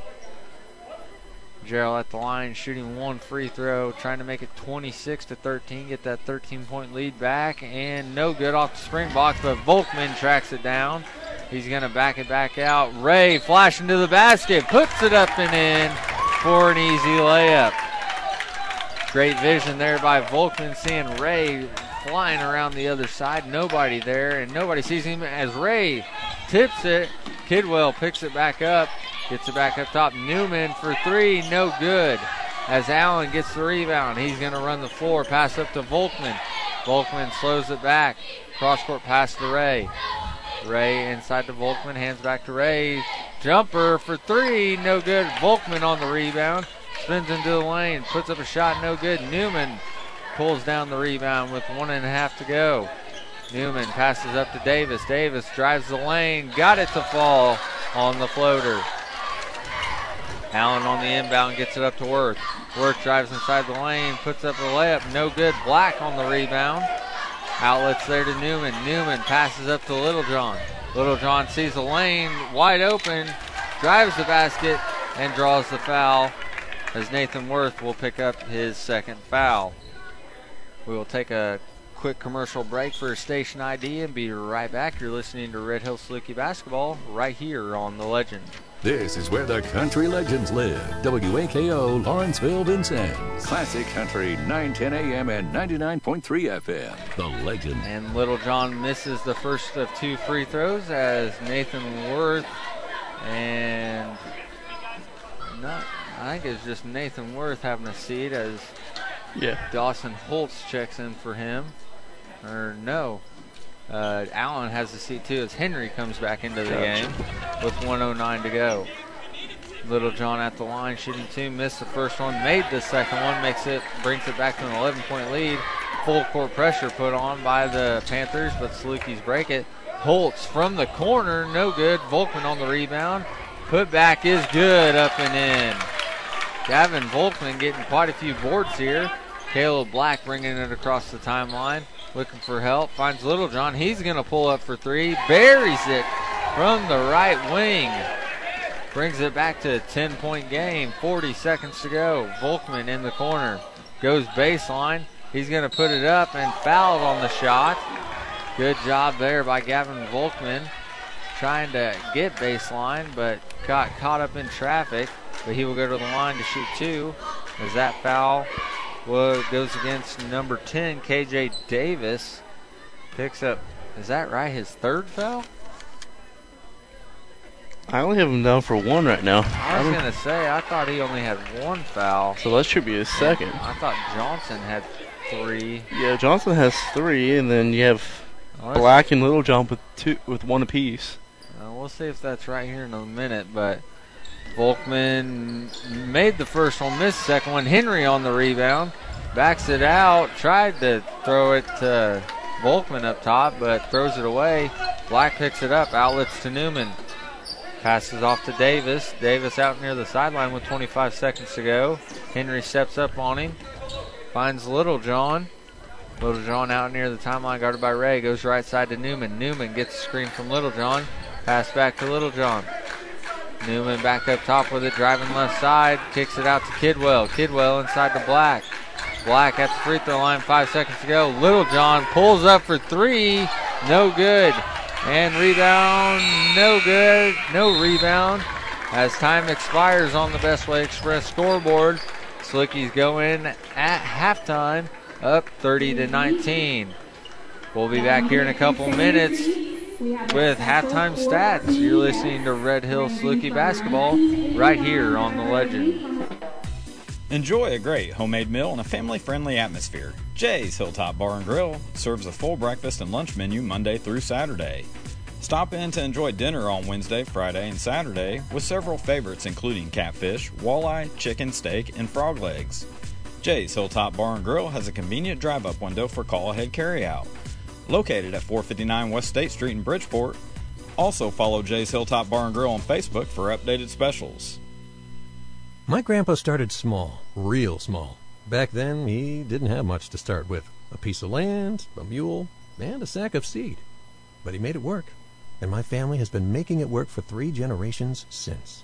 Gerald at the line shooting one free throw, trying to make it 26-13, get that 13-point lead back, and no good off the spring box, but Volkman tracks it down. He's going to back it back out. Ray flashing to the basket, puts it up and in for an easy layup. Great vision there by Volkman, seeing Ray flying around the other side. Nobody there, and nobody sees him as Ray tips it. Kidwell picks it back up, gets it back up top. Newman for three, no good. As Allen gets the rebound, he's going to run the floor, pass up to Volkman. Volkman slows it back. Cross-court pass to Ray. Ray inside to Volkman, hands back to Ray. Jumper for three, no good. Volkman on the rebound. Spins into the lane, puts up a shot, no good. Newman pulls down the rebound with 1.5 to go. Newman passes up to Davis. Davis drives the lane, got it to fall on the floater. Allen on the inbound, gets it up to Worth. Worth drives inside the lane, puts up a layup, no good. Black on the rebound. Outlets there to Newman. Newman passes up to Littlejohn. Littlejohn sees the lane wide open, drives the basket, and draws the foul, as Nathan Worth will pick up his second foul. We will take a quick commercial break for station ID and be right back. You're listening to Red Hill Saluki Basketball right here on The Legend. This is where the country legends live. WAKO Lawrenceville, Vincennes. Classic Country, 910 AM and 99.3 FM. The Legend. And Littlejohn misses the first of two free throws as Nathan Worth and I think it's just Nathan Worth having a seat as Dawson Holtz checks in for him. Or no. Allen has the seat too as Henry comes back into the game with 1:09 to go. Littlejohn at the line, shooting two, missed the first one, made the second one, brings it back to an 11-point lead. Full court pressure put on by the Panthers, but Salukis break it. Holtz from the corner, no good. Volkman on the rebound. Putback is good, up and in. Gavin Volkman getting quite a few boards here. Caleb Black bringing it across the timeline. Looking for help, finds Littlejohn. He's going to pull up for three. Buries it from the right wing. Brings it back to a 10-point game. 40 seconds to go. Volkman in the corner. Goes baseline. He's going to put it up and fouled on the shot. Good job there by Gavin Volkman. Trying to get baseline, but got caught up in traffic. But he will go to the line to shoot two as that foul goes against number 10, KJ Davis. Picks up, is that right, his third foul? I only have him down for one right now. I was going to say, I thought he only had one foul. So that should be his second. I thought Johnson had three. Yeah, Johnson has three, and then you have Black and Littlejohn with one apiece. We'll We'll see if that's right here in a minute, but Volkman made the first one, missed the second one. Henry on the rebound, backs it out, tried to throw it to Volkman up top, but throws it away. Black picks it up, outlets to Newman. Passes off to Davis. Davis out near the sideline with 25 seconds to go. Henry steps up on him, finds Littlejohn. Littlejohn out near the timeline, guarded by Ray, goes right side to Newman. Newman gets a screen from Littlejohn. Pass back to Littlejohn. Newman back up top with it, driving left side, kicks it out to Kidwell. Kidwell inside to Black. Black at the free throw line, 5 seconds to go. Littlejohn pulls up for three, no good. And rebound, no good, no rebound. As time expires on the Best Way Express scoreboard, Slickies go in at halftime, up 30-19. We'll be back here in a couple minutes with halftime stats. You're listening to Red Hill Saluki basketball right here on The Legend. Enjoy a great homemade meal in a family-friendly atmosphere. Jay's Hilltop Bar and Grill serves a full breakfast and lunch menu Monday through Saturday. Stop in to enjoy dinner on Wednesday, Friday, and Saturday with several favorites including catfish, walleye, chicken, steak, and frog legs. Jay's Hilltop Bar and Grill has a convenient drive-up window for call-ahead carryout. Located at 459 West State Street in Bridgeport. Also follow Jay's Hilltop Bar and Grill on Facebook for updated specials. My grandpa started small, real small. Back then, he didn't have much to start with. A piece of land, a mule, and a sack of seed. But he made it work. And my family has been making it work for 3 generations since.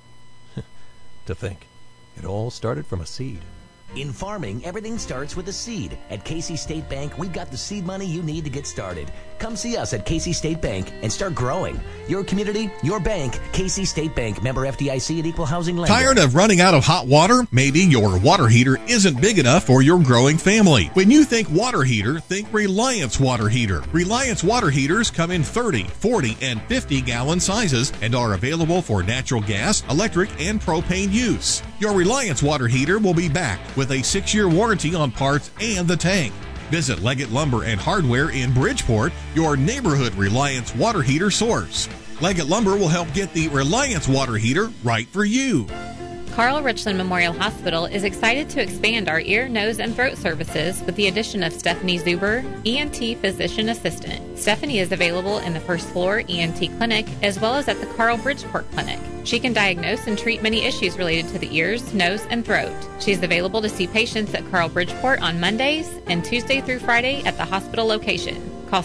To think, it all started from a seed. In farming, everything starts with a seed. At Casey State Bank, we've got the seed money you need to get started. Come see us at Casey State Bank and start growing. Your community, your bank. Casey State Bank, member FDIC and equal housing lender. Tired of running out of hot water? Maybe your water heater isn't big enough for your growing family. When you think water heater, think Reliance Water Heater. Reliance water heaters come in 30, 40, and 50-gallon sizes and are available for natural gas, electric, and propane use. Your Reliance water heater will be backed with a 6-year warranty on parts and the tank. Visit Leggett Lumber and Hardware in Bridgeport, your neighborhood Reliance water heater source. Leggett Lumber will help get the Reliance water heater right for you. Carl Richland Memorial Hospital is excited to expand our ear, nose, and throat services with the addition of Stephanie Zuber, ENT Physician Assistant. Stephanie is available in the first floor ENT clinic as well as at the Carl Bridgeport Clinic. She can diagnose and treat many issues related to the ears, nose, and throat. She is available to see patients at Carl Bridgeport on Mondays and Tuesday through Friday at the hospital location. Call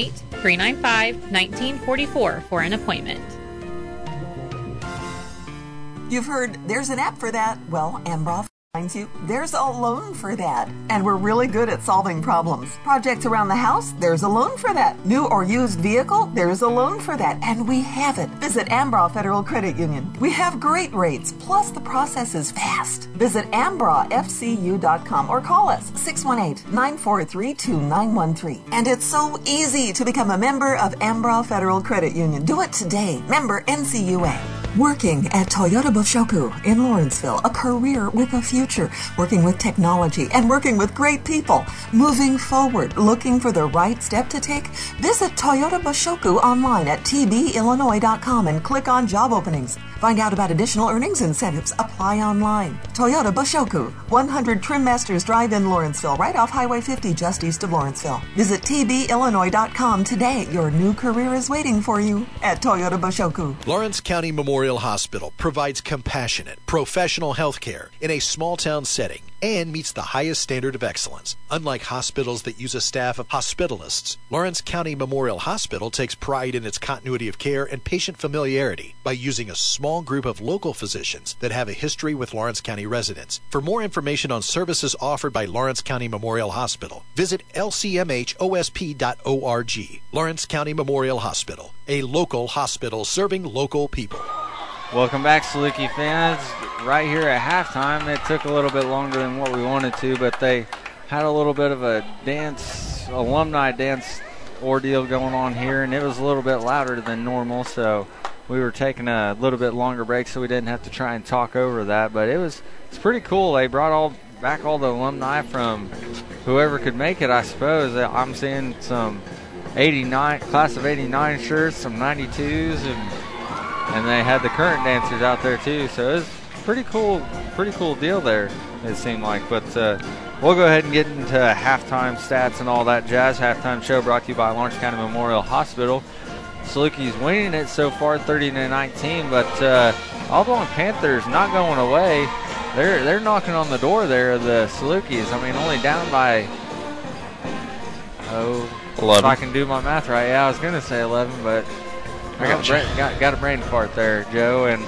618-395-1944 for an appointment. You've heard there's an app for that. Well, Ambroff finds you. There's a loan for that. And we're really good at solving problems. Projects around the house, there's a loan for that. New or used vehicle, there's a loan for that. And we have it. Visit Ambroff Federal Credit Union. We have great rates, plus the process is fast. Visit ambroffcu.com or call us 618-943-2913. And it's so easy to become a member of Ambroff Federal Credit Union. Do it today. Member NCUA. Working at Toyota Boshoku in Lawrenceville, a career with a future, working with technology and working with great people, moving forward, looking for the right step to take. Visit Toyota Boshoku online at tbillinois.com and click on job openings. Find out about additional earnings incentives. Apply online. Toyota Boshoku, 100 Trim Masters Drive in Lawrenceville, right off Highway 50 just east of Lawrenceville. Visit tbillinois.com today. Your new career is waiting for you at Toyota Boshoku. Lawrence County Memorial Hospital provides compassionate, professional health care in a small-town setting and meets the highest standard of excellence. Unlike hospitals that use a staff of hospitalists, Lawrence County Memorial Hospital takes pride in its continuity of care and patient familiarity by using a small group of local physicians that have a history with Lawrence County residents. For more information on services offered by Lawrence County Memorial Hospital, visit lcmhosp.org. Lawrence County Memorial Hospital, a local hospital serving local people. Welcome back, Saluki fans. Right here at halftime, it took a little bit longer than what we wanted to, but they had a little bit of a alumni dance ordeal going on here, and it was a little bit louder than normal, so we were taking a little bit longer break so we didn't have to try and talk over that. But it's pretty cool. They brought back all the alumni from whoever could make it, I suppose. I'm seeing some 89 class of 89 shirts, some 92s, and and they had the current dancers out there too. So it was pretty cool deal there, it seemed like. But we'll go ahead and get into halftime stats and all that jazz. Halftime show brought to you by Lawrence County Memorial Hospital. Salukis winning it so far 30-19, but Oblong Panthers not going away. They're knocking on the door there of the Salukis. I mean, only down by 11. If I can do my math right. Yeah, I was going to say 11, but I got a brain fart there, Joe. And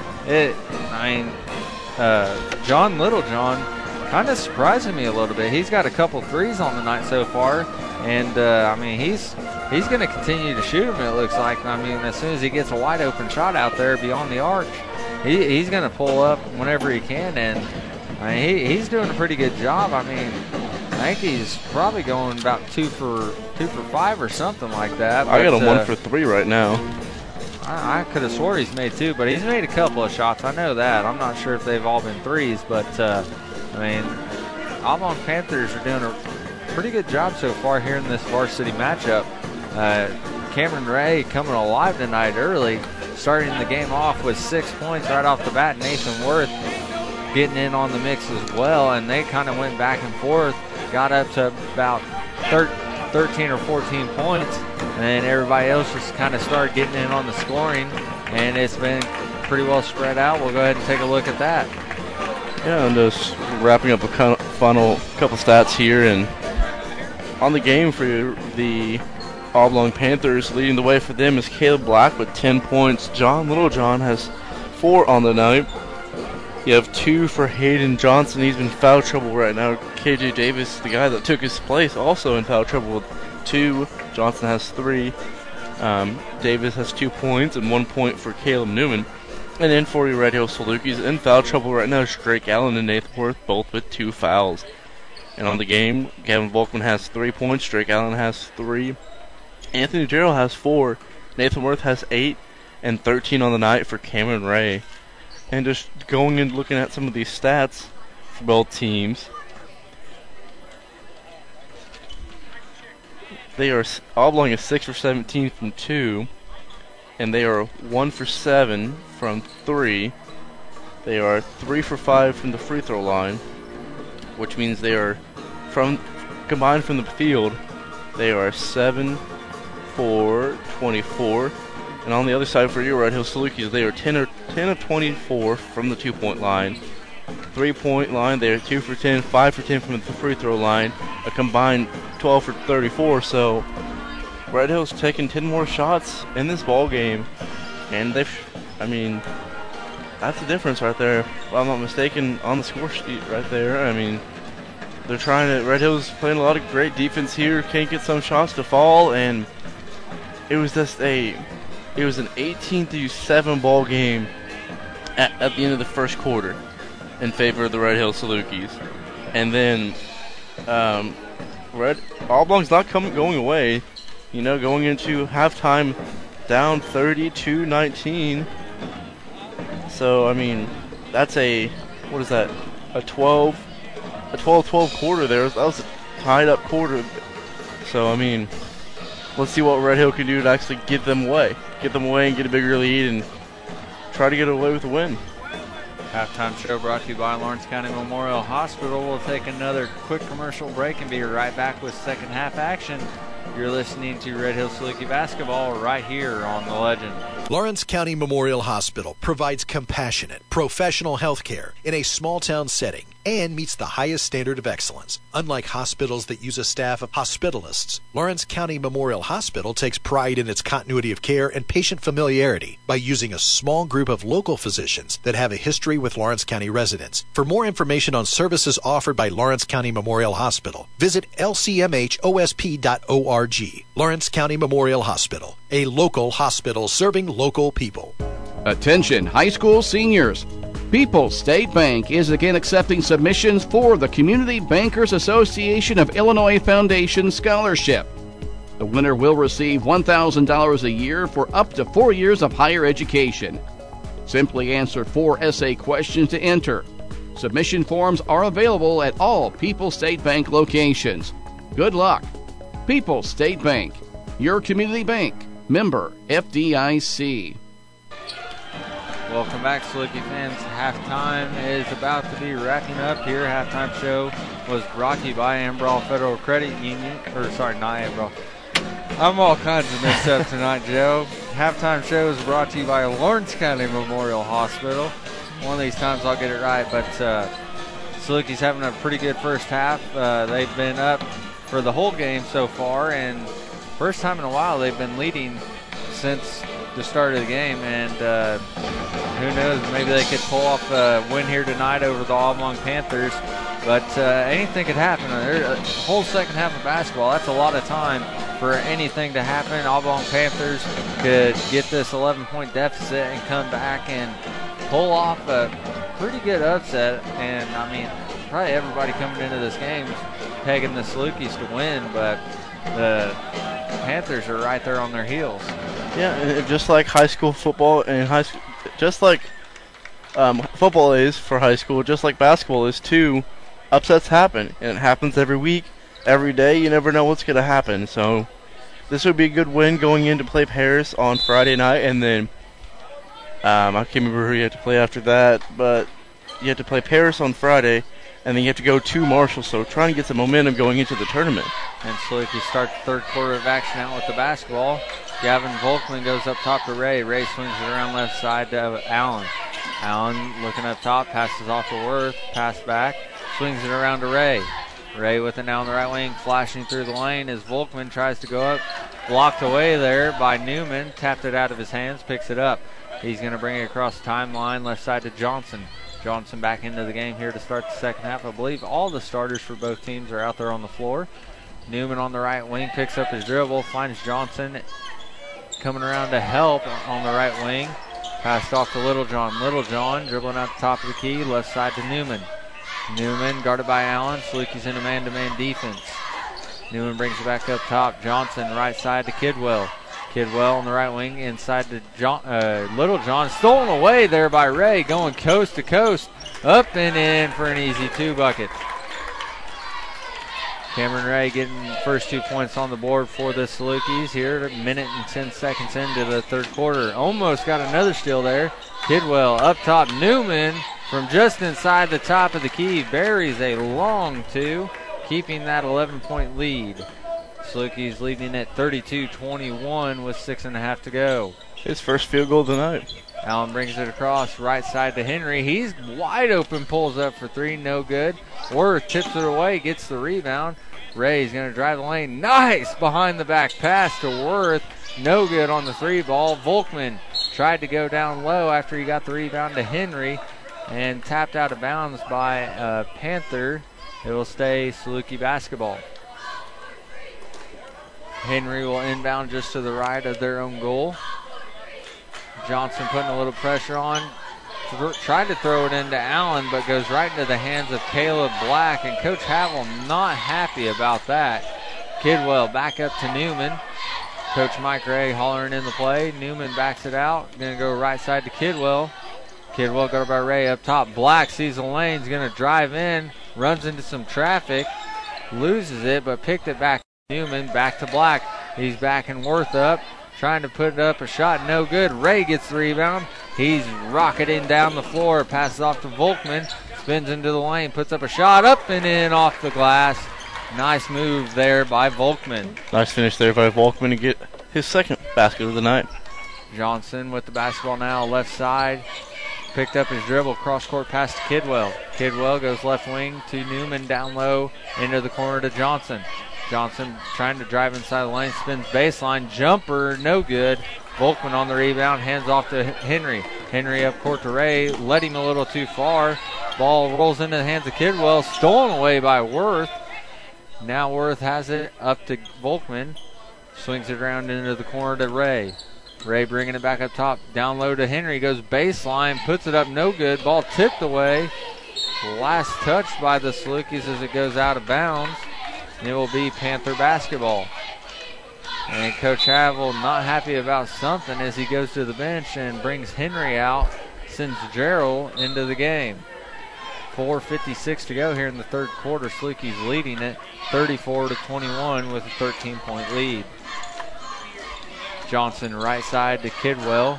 John Littlejohn kind of surprising me a little bit. He's got a couple threes on the night so far, and I mean, he's going to continue to shoot them, it looks like. I mean, as soon as he gets a wide open shot out there beyond the arc, he's going to pull up whenever he can, and I mean, he's doing a pretty good job. I mean, I think he's probably going about 2 for 5 or something like that. I got him 1 for 3 right now. I could have swore he's made 2, but he's made a couple of shots. I know that. I'm not sure if they've all been threes, but I mean, Oblong Panthers are doing a pretty good job so far here in this varsity matchup. Cameron Ray coming alive tonight early, starting the game off with 6 points right off the bat. Nathan Worth getting in on the mix as well, and they kind of went back and forth, got up to about 13 or 14 points, and then everybody else just kind of started getting in on the scoring, and it's been pretty well spread out. We'll go ahead and take a look at that. Yeah, and just wrapping up a couple stats here, and on the game for the Oblong Panthers, leading the way for them is Caleb Black with 10 points. John Littlejohn has 4 on the night. You have 2 for Hayden Johnson. He's in foul trouble right now. KJ Davis, the guy that took his place, also in foul trouble with 2. Johnson has 3. Davis has 2 points and 1 point for Caleb Newman. And then for your Red Hill Salukis, in foul trouble right now is Drake Allen and Nathan Worth, both with 2 fouls. And on the game, Gavin Volkman has 3 points. Drake Allen has 3. Anthony Jarrell has 4. Nathan Worth has 8 and 13 on the night for Cameron Ray. And just going and looking at some of these stats for both teams, Oblong is 6 for 17 from 2, and they are 1 for 7 from 3. They are 3 for 5 from the free throw line, which means they are combined from the field. They are 7 for 24. And on the other side for your Red Hill Salukis, they are 10 of 24 from the 2-point line. 3-point line, they are 2 for 10, 5 for 10 from the free throw line, a combined 12 for 34. So Red Hill's taking 10 more shots in this ball game, and that's the difference right there. If I'm not mistaken, on the score sheet right there. I mean, they're Red Hill's playing a lot of great defense here, can't get some shots to fall, and it was an 18-7 ball game at the end of the first quarter in favor of the Red Hill Salukis. And then Oblong's not going away. You know, going into halftime down 30-19. So, I mean, that's a 12-12 quarter there. That was a tied up quarter. So, I mean, let's see what Red Hill can do to actually get them away and get a bigger lead and try to get away with a win. Halftime show brought to you by Lawrence County Memorial Hospital. We'll take another quick commercial break and be right back with second half action. You're listening to Red Hill Saluki basketball right here on The Legend. Lawrence County Memorial Hospital provides compassionate, professional health care in a small-town setting and meets the highest standard of excellence. Unlike hospitals that use a staff of hospitalists, Lawrence County Memorial Hospital takes pride in its continuity of care and patient familiarity by using a small group of local physicians that have a history with Lawrence County residents. For more information on services offered by Lawrence County Memorial Hospital, visit lcmhosp.org. Lawrence County Memorial Hospital, a local hospital serving local people. Attention, high school seniors. People's State Bank is again accepting submissions for the Community Bankers Association of Illinois Foundation Scholarship. The winner will receive $1,000 a year for up to 4 years of higher education. Simply answer 4 essay questions to enter. Submission forms are available at all People's State Bank locations. Good luck. People's State Bank, your community bank. Member FDIC. Welcome back, Saluki fans. Halftime is about to be wrapping up here. Halftime show was brought to you by Ambrol Federal Credit Union. Not Ambrol. I'm all kinds of messed up tonight, Joe. Halftime show is brought to you by Lawrence County Memorial Hospital. One of these times I'll get it right, but Saluki's having a pretty good first half. They've been up for the whole game so far, and first time in a while they've been leading since the start of the game, and who knows, maybe they could pull off a win here tonight over the Oblong Panthers, but anything could happen. A whole second half of basketball, that's a lot of time for anything to happen. Oblong Panthers could get this 11-point deficit and come back and pull off a pretty good upset, and I mean, probably everybody coming into this game is pegging the Salukis to win, but the Panthers are right there on their heels. Yeah, and just like high school football and just like football is for high school, just like basketball is too, upsets happen, and it happens every week, every day. You never know what's going to happen. So this would be a good win going in to play Paris on Friday night, and then I can't remember who you have to play after that, but you have to play Paris on Friday, and then you have to go to Marshall. So trying to get some momentum going into the tournament. And Saluki start the third quarter of action out with the basketball. Gavin Volkman goes up top to Ray. Ray swings it around left side to Allen. Allen looking up top, passes off to Worth, pass back, swings it around to Ray. Ray with it now on the right wing, flashing through the lane as Volkman tries to go up. Blocked away there by Newman, tapped it out of his hands, picks it up. He's going to bring it across the timeline, left side to Johnson. Johnson back into the game here to start the second half. I believe all the starters for both teams are out there on the floor. Newman on the right wing picks up his dribble, finds Johnson coming around to help on the right wing. Passed off to Littlejohn. Littlejohn dribbling out the top of the key, left side to Newman. Newman guarded by Allen. Saluki's in a man-to-man defense. Newman brings it back up top. Johnson right side to Kidwell. Kidwell on the right wing inside to Littlejohn. Stolen away there by Ray, going coast to coast. Up and in for an easy 2 bucket. Cameron Ray getting the first 2 points on the board for the Salukis here. A minute and 10 seconds into the third quarter. Almost got another steal there. Kidwell up top. Newman from just inside the top of the key buries a long 2, keeping that 11-point lead. Salukis leading at 32-21 with 6.5 to go. His first field goal tonight. Allen brings it across right side to Henry. He's wide open, pulls up for 3, no good. Worth tips it away, gets the rebound. Ray's going to drive the lane. Nice behind the back pass to Worth. No good on the 3 ball. Volkman tried to go down low after he got the rebound to Henry and tapped out of bounds by Panther. It will stay Saluki basketball. Henry will inbound just to the right of their own goal. Johnson putting a little pressure on. Tried to throw it into Allen, but goes right into the hands of Caleb Black, and Coach Havel not happy about that. Kidwell back up to Newman. Coach Mike Ray hollering in the play. Newman backs it out. Going to go right side to Kidwell. Kidwell got by Ray up top. Black sees the lane. He's going to drive in. Runs into some traffic. Loses it, but picked it back. Newman back to Black. He's backing Worth up. Trying to put up a shot. No good. Ray gets the rebound. He's rocketing down the floor. Passes off to Volkman. Spins into the lane. Puts up a shot. Up and in off the glass. Nice move there by Volkman. Nice finish there by Volkman to get his second basket of the night. Johnson with the basketball now, left side. Picked up his dribble, cross-court pass to Kidwell. Kidwell goes left wing to Newman, down low, into the corner to Johnson. Johnson trying to drive inside the lane, spins baseline, jumper, no good. Volkman on the rebound, hands off to Henry. Henry up court to Ray, led him a little too far. Ball rolls into the hands of Kidwell, stolen away by Worth. Now Worth has it up to Volkman. Swings it around into the corner to Ray. Ray bringing it back up top. Down low to Henry. Goes baseline. Puts it up. No good. Ball tipped away. Last touch by the Salukis as it goes out of bounds. And it will be Panther basketball. And Coach Havel not happy about something as he goes to the bench and brings Henry out. Sends Gerald into the game. 4:56 to go here in the third quarter. Salukis leading it 34-21 with a 13-point lead. Johnson right side to Kidwell.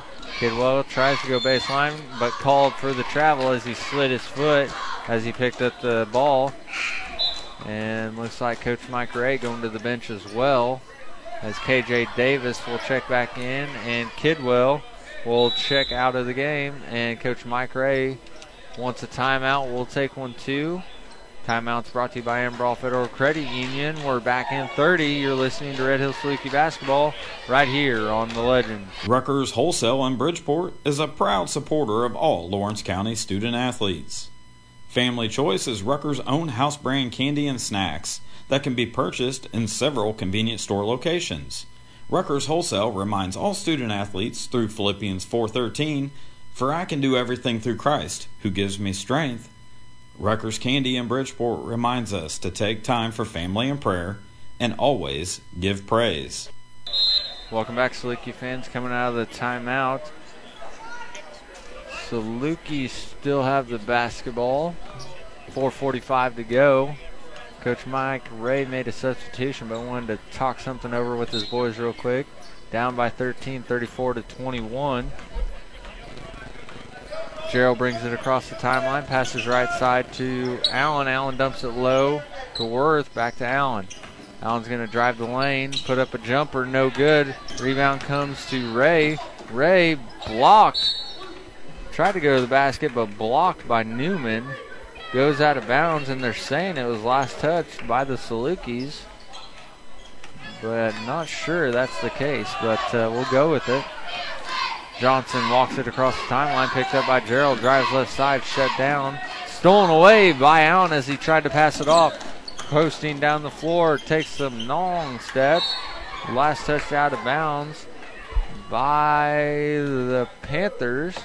Kidwell tries to go baseline, but called for the travel as he slid his foot as he picked up the ball. And looks like Coach Mike Ray going to the bench as well, as KJ Davis will check back in and Kidwell will check out of the game. And Coach Mike Ray wants a timeout. We'll take one too. Timeout's brought to you by Amberall Federal Credit Union. We're back in 30. You're listening to Red Hill Saluki basketball right here on The Legend. Rutgers Wholesale in Bridgeport is a proud supporter of all Lawrence County student athletes. Family Choice is Rutgers' own house brand candy and snacks that can be purchased in several convenience store locations. Rutgers Wholesale reminds all student athletes through Philippians 4:13, "For I can do everything through Christ, who gives me strength." Rutgers Candy in Bridgeport reminds us to take time for family and prayer and always give praise. Welcome back, Saluki fans, coming out of the timeout. Saluki still have the basketball. 4:45 to go. Coach Mike Ray made a substitution, but wanted to talk something over with his boys real quick. Down by 13, 34-21. Gerald brings it across the timeline, passes right side to Allen. Allen dumps it low to Worth, back to Allen. Allen's going to drive the lane, put up a jumper, no good. Rebound comes to Ray. Ray blocked. Tried to go to the basket, but blocked by Newman. Goes out of bounds, and they're saying it was last touched by the Salukis. But not sure that's the case, but we'll go with it. Johnson walks it across the timeline, picked up by Gerald, drives left side, shut down. Stolen away by Allen as he tried to pass it off. Posting down the floor, takes some long steps. Last touch out of bounds by the Panthers.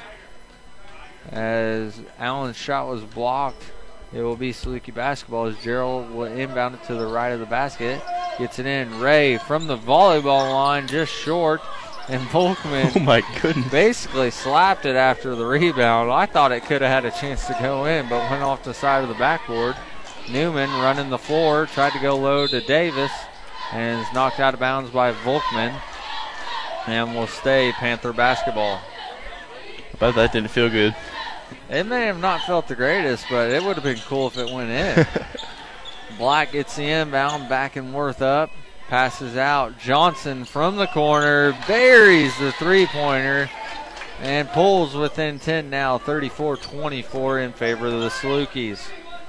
As Allen's shot was blocked, it will be Saluki basketball as Gerald will inbound it to the right of the basket. Gets it in. Ray from the volleyball line, just short. And Volkman, oh my goodness, basically slapped it after the rebound. I thought it could have had a chance to go in, but went off the side of the backboard. Newman running the floor, tried to go low to Davis, and is knocked out of bounds by Volkman. And will stay Panther basketball. I bet that didn't feel good. It may have not felt the greatest, but it would have been cool if it went in. Black gets the inbound, backing Worth up. Passes out. Johnson from the corner buries the three-pointer and pulls within 10 now, 34-24 in favor of the Salukis.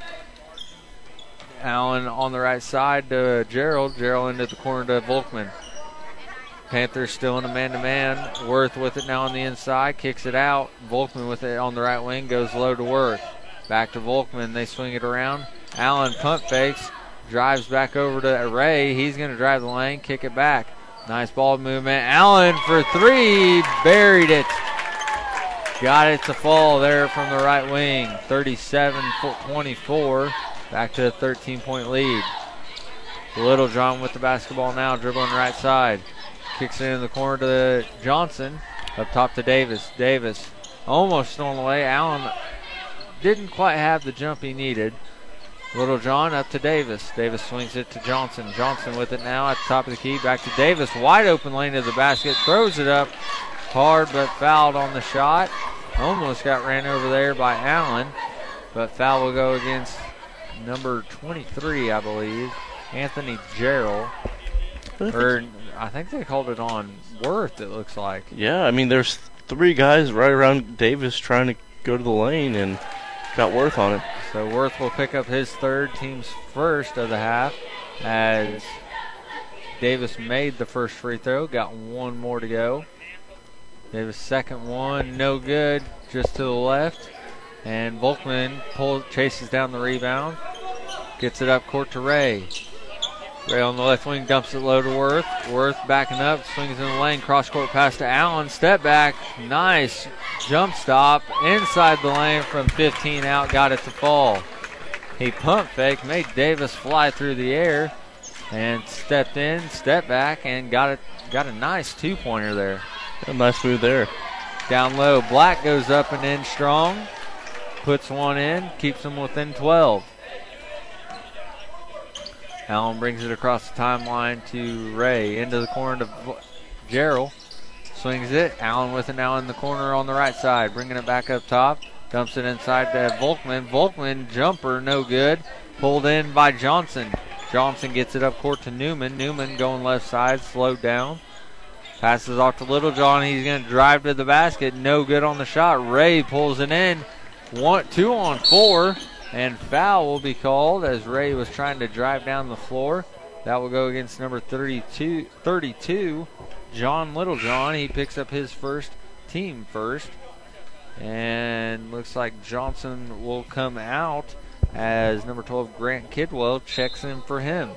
Allen on the right side to Gerald. Gerald into the corner to Volkman. Panthers still in a man-to-man. Worth with it now on the inside. Kicks it out. Volkman with it on the right wing. Goes low to Worth. Back to Volkman. They swing it around. Allen pump fakes. Drives back over to Ray. He's going to drive the lane, kick it back. Nice ball movement. Allen for three. Buried it. Got it to fall there from the right wing. 37-24. Back to a 13-point lead. Littlejohn with the basketball now, dribbling right side. Kicks it in the corner to Johnson. Up top to Davis. Davis almost stolen away. Allen didn't quite have the jump he needed. Littlejohn up to Davis. Davis swings it to Johnson. Johnson with it now at the top of the key. Back to Davis. Wide open lane to the basket. Throws it up hard but fouled on the shot. Almost got ran over there by Allen. But foul will go against number 23, I believe. Anthony Gerald. Or I think they called it on Worth, it looks like. Yeah, I mean, there's three guys right around Davis trying to go to the lane and got Worth on it. So Worth will pick up his third, team's first of the half, as Davis made the first free throw. Got one more to go. Davis' second one, no good, just to the left. And Volkman chases down the rebound. Gets it up court to Ray. Ray on the left wing dumps it low to Worth. Worth backing up, swings in the lane, cross-court pass to Allen. Step back, nice jump stop inside the lane from 15 out, got it to fall. He pump fake, made Davis fly through the air, and stepped in, stepped back, and got a nice two-pointer there. A nice move there. Down low, Black goes up and in strong, puts one in, keeps them within 12. Allen brings it across the timeline to Ray. Into the corner to Gerald. swings it. Allen with it now in the corner on the right side, bringing it back up top. Dumps it inside to Volkman. Volkman, jumper, no good. Pulled in by Johnson. Johnson gets it up court to Newman. Newman going left side, slowed down. Passes off to Littlejohn. He's going to drive to the basket. No good on the shot. Ray pulls it in. 2 on 4. And foul will be called as Ray was trying to drive down the floor. That will go against number 32, John Littlejohn. He picks up his team first. And looks like Johnson will come out as number 12, Grant Kidwell, checks in for him.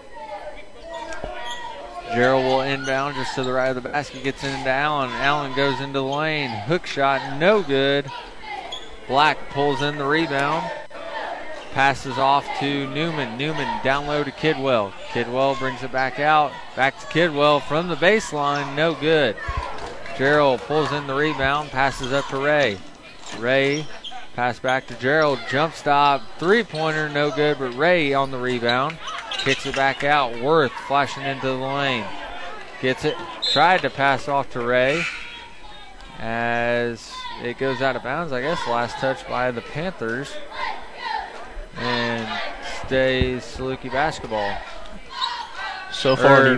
Gerald will inbound just to the right of the basket, gets into Allen. Allen goes into the lane. Hook shot, no good. Black pulls in the rebound. Passes off to Newman. Newman down low to Kidwell. Kidwell brings it back out. Back to Kidwell from the baseline, no good. Gerald pulls in the rebound, passes up to Ray. Ray, pass back to Gerald. Jump stop, three-pointer, no good, but Ray on the rebound. Kicks it back out. Worth flashing into the lane. Gets it. Tried to pass off to Ray. As it goes out of bounds, I guess, last touch by the Panthers. And stays Saluki basketball. So far,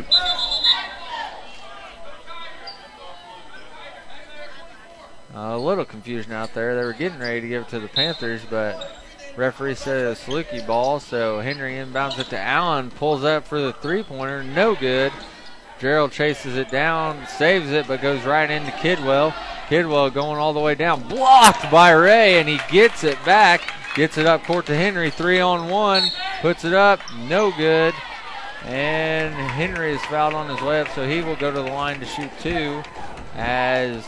a little confusion out there. They were getting ready to give it to the Panthers, but referee said it was Saluki ball, so Henry inbounds it to Allen, pulls up for the three-pointer, no good. Gerald chases it down, saves it, but goes right into Kidwell. Kidwell going all the way down, blocked by Ray, and he gets it back. Gets it up court to Henry, 3-on-1, puts it up, no good. And Henry is fouled on his way up, so he will go to the line to shoot 2 as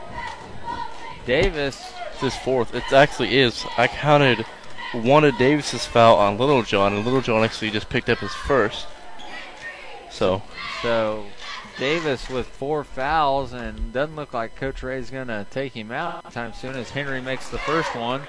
Davis. It's his fourth. It actually is. I counted one of Davis's foul on Littlejohn, and Littlejohn actually just picked up his first. So Davis with 4 fouls, and doesn't look like Coach Ray's going to take him out anytime soon as Henry makes the first one.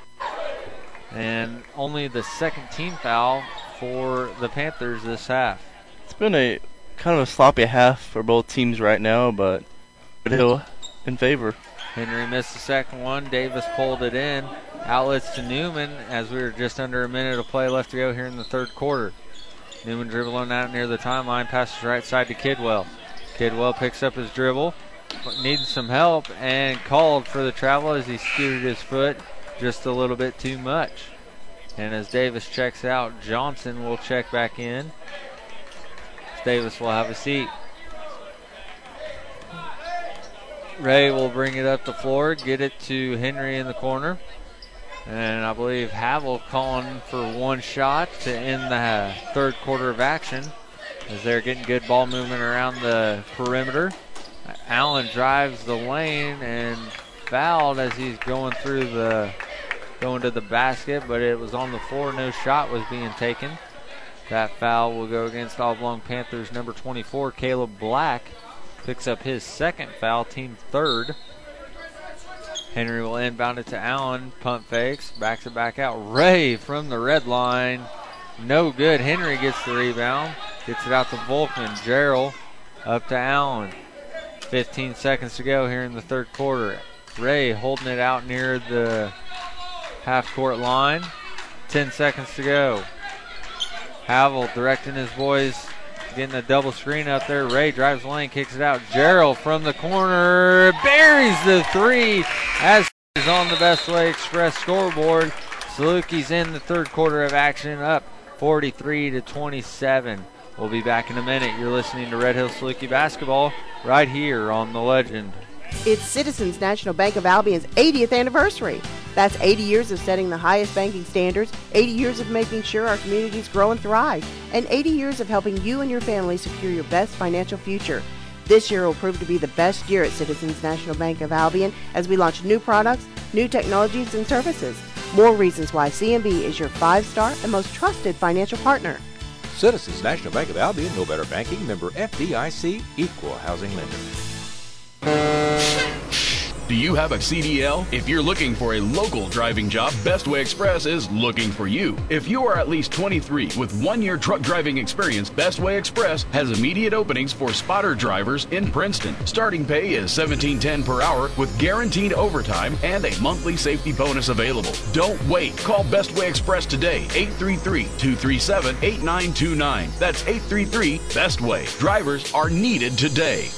And only the second team foul for the Panthers this half. It's been a kind of a sloppy half for both teams right now, but Red Hill in favor. Henry missed the second one. Davis pulled it in. Outlets to Newman as we were just under a minute of play left to go here in the third quarter. Newman dribbling out near the timeline, passes right side to Kidwell. Kidwell picks up his dribble, needing some help, and called for the travel as he scooted his foot just a little bit too much. And as Davis checks out, Johnson will check back in. Davis will have a seat. Ray will bring it up the floor, get it to Henry in the corner. And I believe Havel calling for one shot to end the third quarter of action as they're getting good ball movement around the perimeter. Allen drives the lane and fouled as he's going to the basket, but it was on the floor. No shot was being taken. That foul will go against Oblong Panthers number 24, Caleb Black. Picks up his second foul, team third. Henry will inbound it to Allen. Pump fakes, backs it back out. Ray from the red line. No good. Henry gets the rebound. Gets it out to Volkman. Gerald up to Allen. 15 seconds to go here in the third quarter. Ray holding it out near the half-court line. 10 seconds to go. Havel directing his boys, getting a double screen up there. Ray drives the lane, kicks it out. Gerald from the corner buries the three as is on the Best Way Express scoreboard. Saluki's in the third quarter of action, up 43-27. We'll be back in a minute. You're listening to Red Hill Saluki basketball right here on The Legend. It's Citizens National Bank of Albion's 80th anniversary. That's 80 years of setting the highest banking standards, 80 years of making sure our communities grow and thrive, and 80 years of helping you and your family secure your best financial future. This year will prove to be the best year at Citizens National Bank of Albion as we launch new products, new technologies, and services. More reasons why CNB is your 5-star and most trusted financial partner. Citizens National Bank of Albion, no better banking, member FDIC, equal housing lender. Do you have a CDL? If you're looking for a local driving job, Bestway Express is looking for you. If you are at least 23 with 1 year truck driving experience, Bestway Express has immediate openings for spotter drivers in Princeton. Starting pay is $17.10 per hour with guaranteed overtime and a monthly safety bonus available. Don't wait. Call Bestway Express today, 833-237-8929. That's 833-BESTWAY. Drivers are needed today.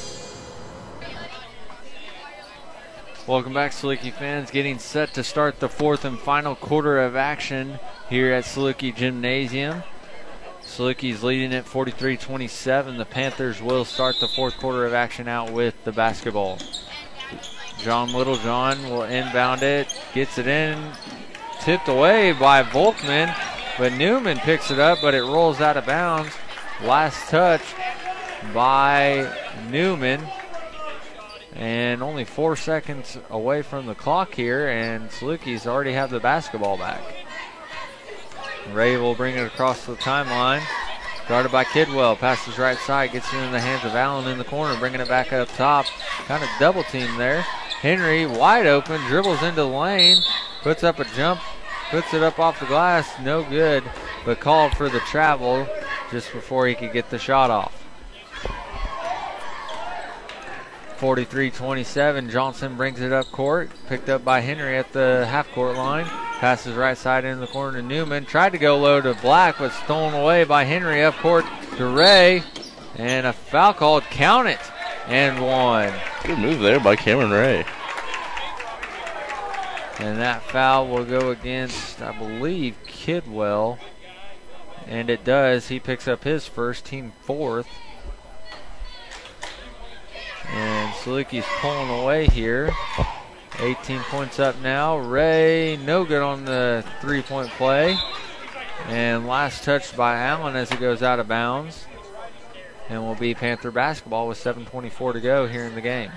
Welcome back, Saluki fans. Getting set to start the fourth and final quarter of action here at Saluki Gymnasium. Saluki's leading at 43-27. The Panthers will start the fourth quarter of action out with the basketball. John Littlejohn will inbound it, gets it in, tipped away by Volkman, but Newman picks it up, but it rolls out of bounds. Last touch by Newman. And only 4 seconds away from the clock here, and Salukis already have the basketball back. Ray will bring it across the timeline. Guarded by Kidwell. Passes right side, gets it in the hands of Allen in the corner, bringing it back up top. Kind of double team there. Henry wide open, dribbles into the lane, puts up a jump, puts it up off the glass, no good, but called for the travel just before he could get the shot off. 43-27, Johnson brings it up court, picked up by Henry at the half-court line. Passes right side into the corner to Newman. Tried to go low to Black, but stolen away by Henry up court to Ray. And a foul called, count it, and one. Good move there by Cameron Ray. And that foul will go against, I believe, Kidwell. And it does. He picks up his first, team fourth. And Saluki's pulling away here. 18 points up now. Ray, no good on the three-point play. And last touch by Allen as it goes out of bounds. And will be Panther basketball with 7:24 to go here in the game.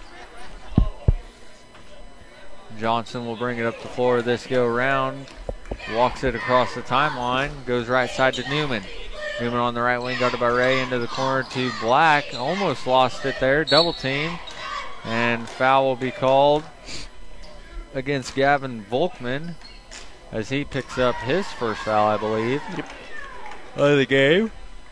Johnson will bring it up the floor this go around. Walks it across the timeline. Goes right side to Newman. Newman on the right wing, guarded by Ray, into the corner to Black. Almost lost it there. Double team. And foul will be called against Gavin Volkman as he picks up his first foul, I believe, of the game.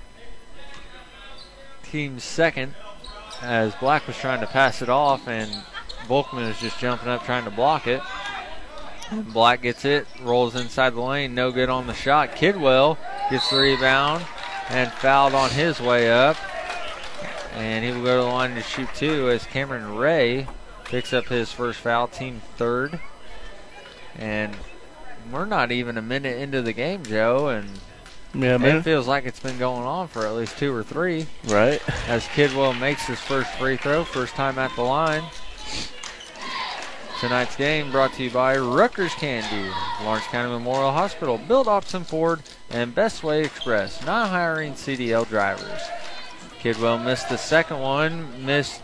Team's second, as Black was trying to pass it off, and Volkman is just jumping up trying to block it. Black gets it, rolls inside the lane, no good on the shot. Kidwell gets the rebound and fouled on his way up. And he will go to the line to shoot two as Cameron Ray picks up his first foul, team third. And we're not even a minute into the game, Joe, and yeah, man, it feels like it's been going on for at least 2 or 3. Right. As Kidwell makes his first free throw, first time at the line. Tonight's game brought to you by Rutgers Candy, Lawrence County Memorial Hospital, Build Option Ford, and Bestway Express, not hiring CDL drivers. Kidwell missed the second one, missed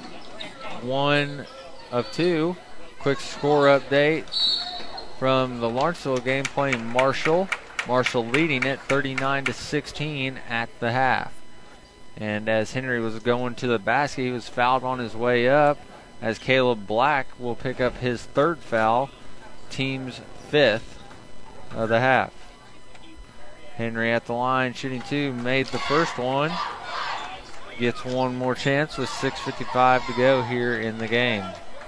1 of 2. Quick score update from the Lawrenceville game playing Marshall. Marshall leading it 39-16 at the half. And as Henry was going to the basket, he was fouled on his way up, as Caleb Black will pick up his third foul, team's 5th of the half. Henry at the line, shooting 2, made the first one. Gets one more chance with 6:55 to go here in the game.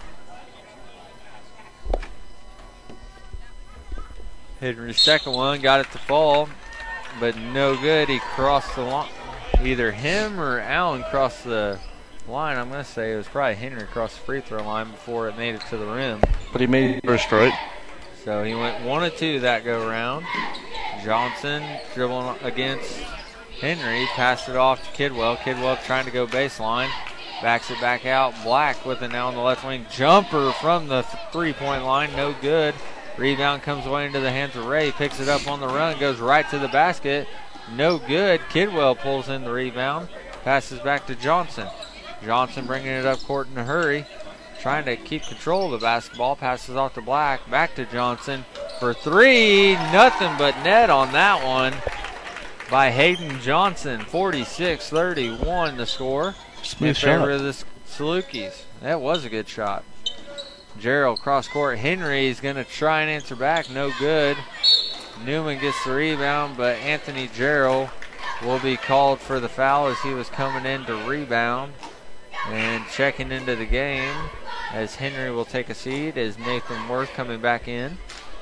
Henry's second one, got it to fall, but no good. He crossed the line. Either him or Allen crossed the line. I'm going to say it was probably Henry across the free throw line before it made it to the rim. But he made it first, right? So he went 1 of 2 that go round. Johnson dribbling against Henry, passed it off to Kidwell. Kidwell trying to go baseline. Backs it back out. Black with it now on the left wing. Jumper from the three-point line. No good. Rebound comes away into the hands of Ray. Picks it up on the run. Goes right to the basket. No good. Kidwell pulls in the rebound. Passes back to Johnson. Johnson bringing it up court in a hurry. Trying to keep control of the basketball. Passes off to Black. Back to Johnson for 3. Nothing but net on that one by Hayden Johnson. 46-31 the score. Smooth in favor shot of the Salukis. That was a good shot. Gerald cross court. Henry is going to try and answer back. No good. Newman gets the rebound, but Anthony Gerald will be called for the foul as he was coming in to rebound. And checking into the game as Henry will take a seat as Nathan Worth coming back in.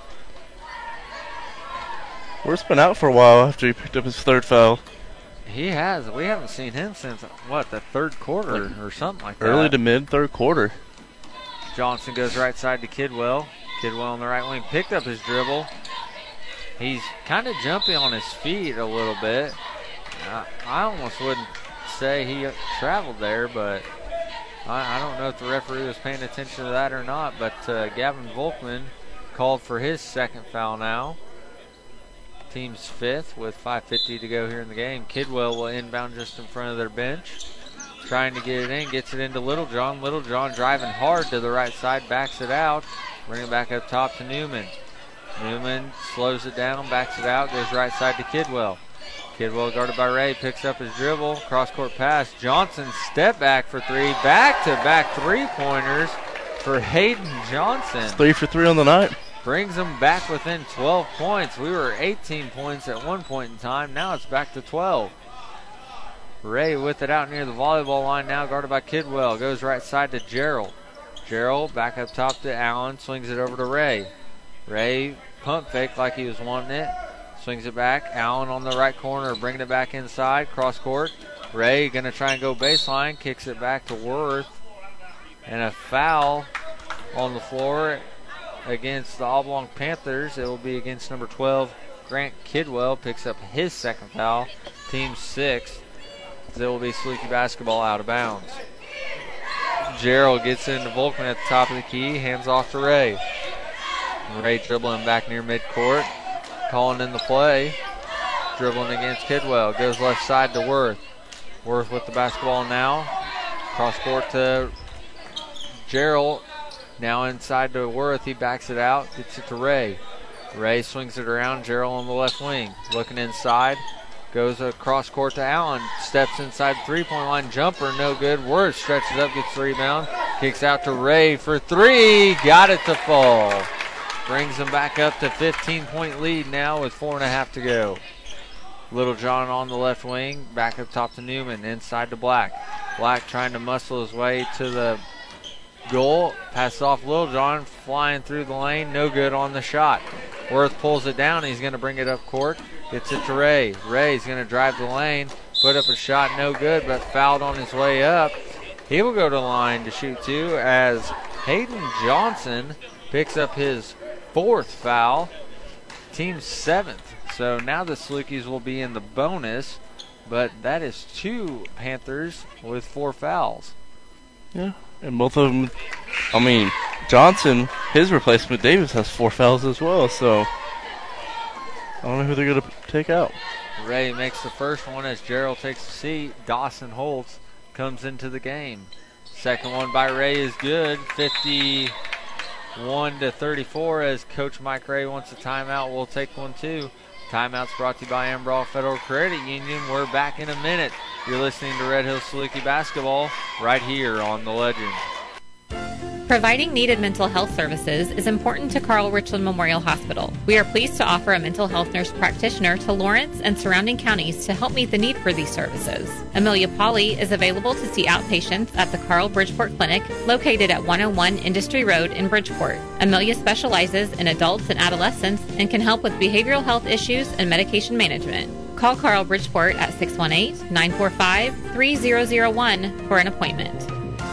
Worth's been out for a while after he picked up his third foul. He has. We haven't seen him since, the third quarter or something like that. Early to mid third quarter. Johnson goes right side to Kidwell. Kidwell on the right wing picked up his dribble. He's kind of jumpy on his feet a little bit. I almost wouldn't say he traveled there, but I don't know if the referee was paying attention to that or not. But Gavin Volkman called for his second foul now. Team's fifth with 5:50 to go here in the game. Kidwell will inbound just in front of their bench. Trying to get it in, gets it into Littlejohn. Littlejohn driving hard to the right side, backs it out. Bring it back up top to Newman. Newman slows it down, backs it out, goes right side to Kidwell. Kidwell guarded by Ray, picks up his dribble, cross-court pass. Johnson step back for three. Back-to-back three-pointers for Hayden Johnson. It's 3 for 3 on the night. Brings them back within 12 points. We were 18 points at one point in time. Now it's back to 12. Ray with it out near the volleyball line now, guarded by Kidwell. Goes right side to Gerald. Gerald back up top to Allen, swings it over to Ray. Ray pump fake like he was wanting it. Swings it back. Allen on the right corner, bringing it back inside. Cross court. Ray going to try and go baseline. Kicks it back to Worth. And a foul on the floor against the Oblong Panthers. It will be against number 12, Grant Kidwell. Picks up his second foul. Team sixth. It will be Saluki basketball out of bounds. Gerald gets into Volkman at the top of the key. Hands off to Ray. Ray dribbling back near midcourt. Calling in the play. Dribbling against Kidwell. Goes left side to Worth. Worth with the basketball now. Cross court to Gerald. Now inside to Worth. He backs it out. Gets it to Ray. Ray swings it around. Gerald on the left wing. Looking inside. Goes across court to Allen. Steps inside the three-point line. Jumper no good. Worth stretches up. Gets the rebound. Kicks out to Ray for three. Got it to fall. Brings them back up to 15-point lead now with 4.5 to go. Littlejohn on the left wing. Back up top to Newman. Inside to Black. Black trying to muscle his way to the goal. Passes off Littlejohn. Flying through the lane. No good on the shot. Worth pulls it down. He's going to bring it up court. Gets it to Ray. Ray's going to drive the lane. Put up a shot. No good, but fouled on his way up. He will go to the line to shoot two as Hayden Johnson picks up his fourth foul, team seventh. So now the Salukis will be in the bonus, but that is two Panthers with 4 fouls. Yeah, and both of them, Johnson, his replacement, Davis, has 4 fouls as well, so I don't know who they're going to take out. Ray makes the first one as Gerald takes a seat. Dawson Holtz comes into the game. Second one by Ray is good, 51-34 as Coach Mike Ray wants a timeout. We'll take one too. Timeout's brought to you by Ambrall Federal Credit Union. We're back in a minute. You're listening to Red Hills Saluki basketball right here on The Legend. Providing needed mental health services is important to Carl Richland Memorial Hospital. We are pleased to offer a mental health nurse practitioner to Lawrence and surrounding counties to help meet the need for these services. Amelia Pauley is available to see outpatients at the Carl Bridgeport Clinic, located at 101 Industry Road in Bridgeport. Amelia specializes in adults and adolescents and can help with behavioral health issues and medication management. Call Carl Bridgeport at 618-945-3001 for an appointment.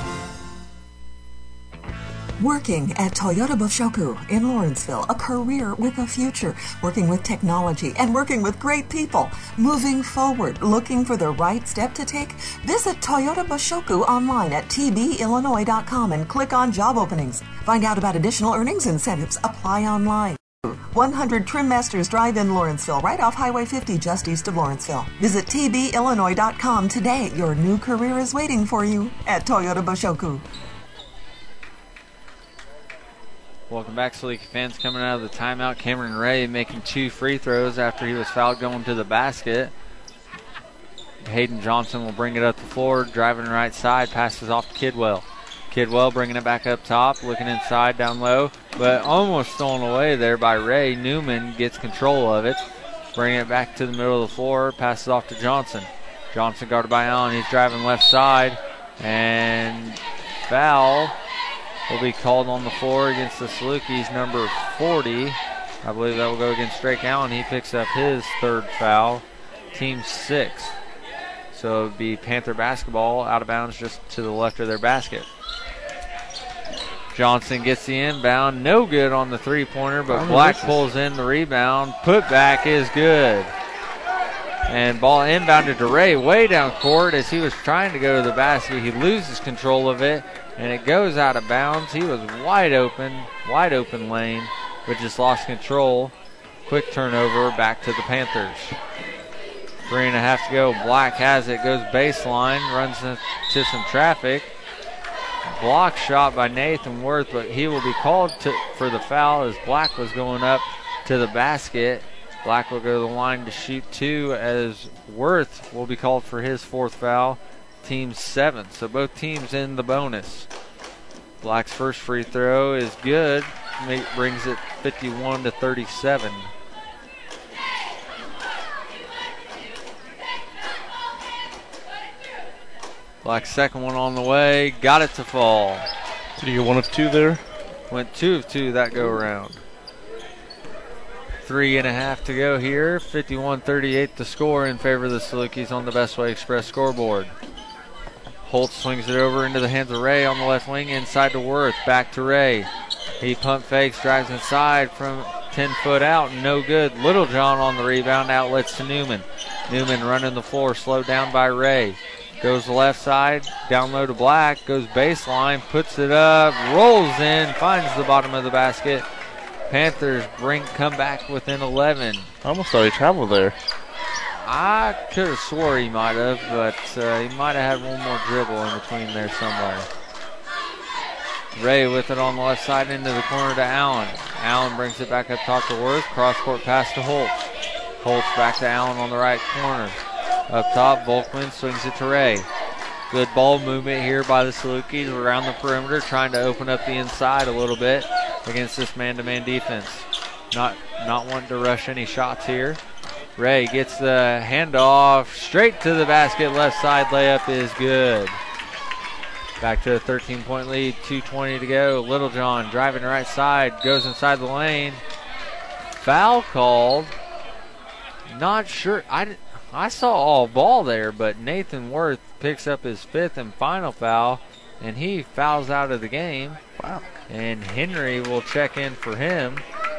Working at Toyota Boshoku in Lawrenceville, a career with a future, working with technology and working with great people. Moving forward, looking for the right step to take? Visit Toyota Boshoku online at tbillinois.com and click on job openings. Find out about additional earnings incentives. Apply online. 100 Trim Masters Drive in Lawrenceville, right off Highway 50 just east of Lawrenceville. Visit tbillinois.com today. Your new career is waiting for you at Toyota Boshoku. Welcome back, Saluki fans. Coming out of the timeout, Cameron Ray making 2 free throws after he was fouled going to the basket. Hayden Johnson will bring it up the floor, driving right side, passes off to Kidwell. Kidwell bringing it back up top, looking inside, down low, but almost stolen away there by Ray. Newman gets control of it, bringing it back to the middle of the floor, passes off to Johnson. Johnson guarded by Allen. He's driving left side, and foul will be called on the floor against the Salukis, number 40. I believe that will go against Drake Allen. He picks up his third foul, team 6. So it would be Panther basketball out of bounds just to the left of their basket. Johnson gets the inbound. No good on the three-pointer, but Black pulls in the rebound. Putback is good. And ball inbounded to Ray way down court as he was trying to go to the basket. He loses control of it, and it goes out of bounds. He was wide open lane, but just lost control. Quick turnover back to the Panthers. 3.5 to go. Black has it, goes baseline, runs into some traffic. Block shot by Nathan Worth, but he will be called for the foul as Black was going up to the basket. Black will go to the line to shoot 2 as Worth will be called for his 4th foul, team 7. So both teams in the bonus. Black's first free throw is good, brings it 51-37. Black's second one on the way, got it to fall. Did you get 1 of 2 there? Went 2 of 2 that go around. 3.5 to go here. 51-38 the score in favor of the Salukis on the Best Way Express scoreboard. Holt swings it over into the hands of Ray on the left wing, inside to Worth, back to Ray. He pump fakes, drives inside from 10 foot out, no good. Littlejohn on the rebound, outlets to Newman. Newman running the floor, slowed down by Ray. Goes the left side, down low to Black, goes baseline, puts it up, rolls in, finds the bottom of the basket. Panthers come back within 11. I almost thought he traveled there. I could have swore he might have, but he might have had one more dribble in between there somewhere. Ray with it on the left side into the corner to Allen. Allen brings it back up top to Worth. Cross-court pass to Holt. Holt's back to Allen on the right corner. Up top, Volkman swings it to Ray. Good ball movement here by the Salukis around the perimeter, trying to open up the inside a little bit against this man-to-man defense. Not wanting to rush any shots here. Ray gets the handoff straight to the basket. Left side layup is good. Back to a 13-point lead, 2:20 to go. Littlejohn driving right side, goes inside the lane. Foul called. Not sure. I saw all ball there, but Nathan Worth picks up his 5th and final foul, and he fouls out of the game. Wow. And Henry will check in for him.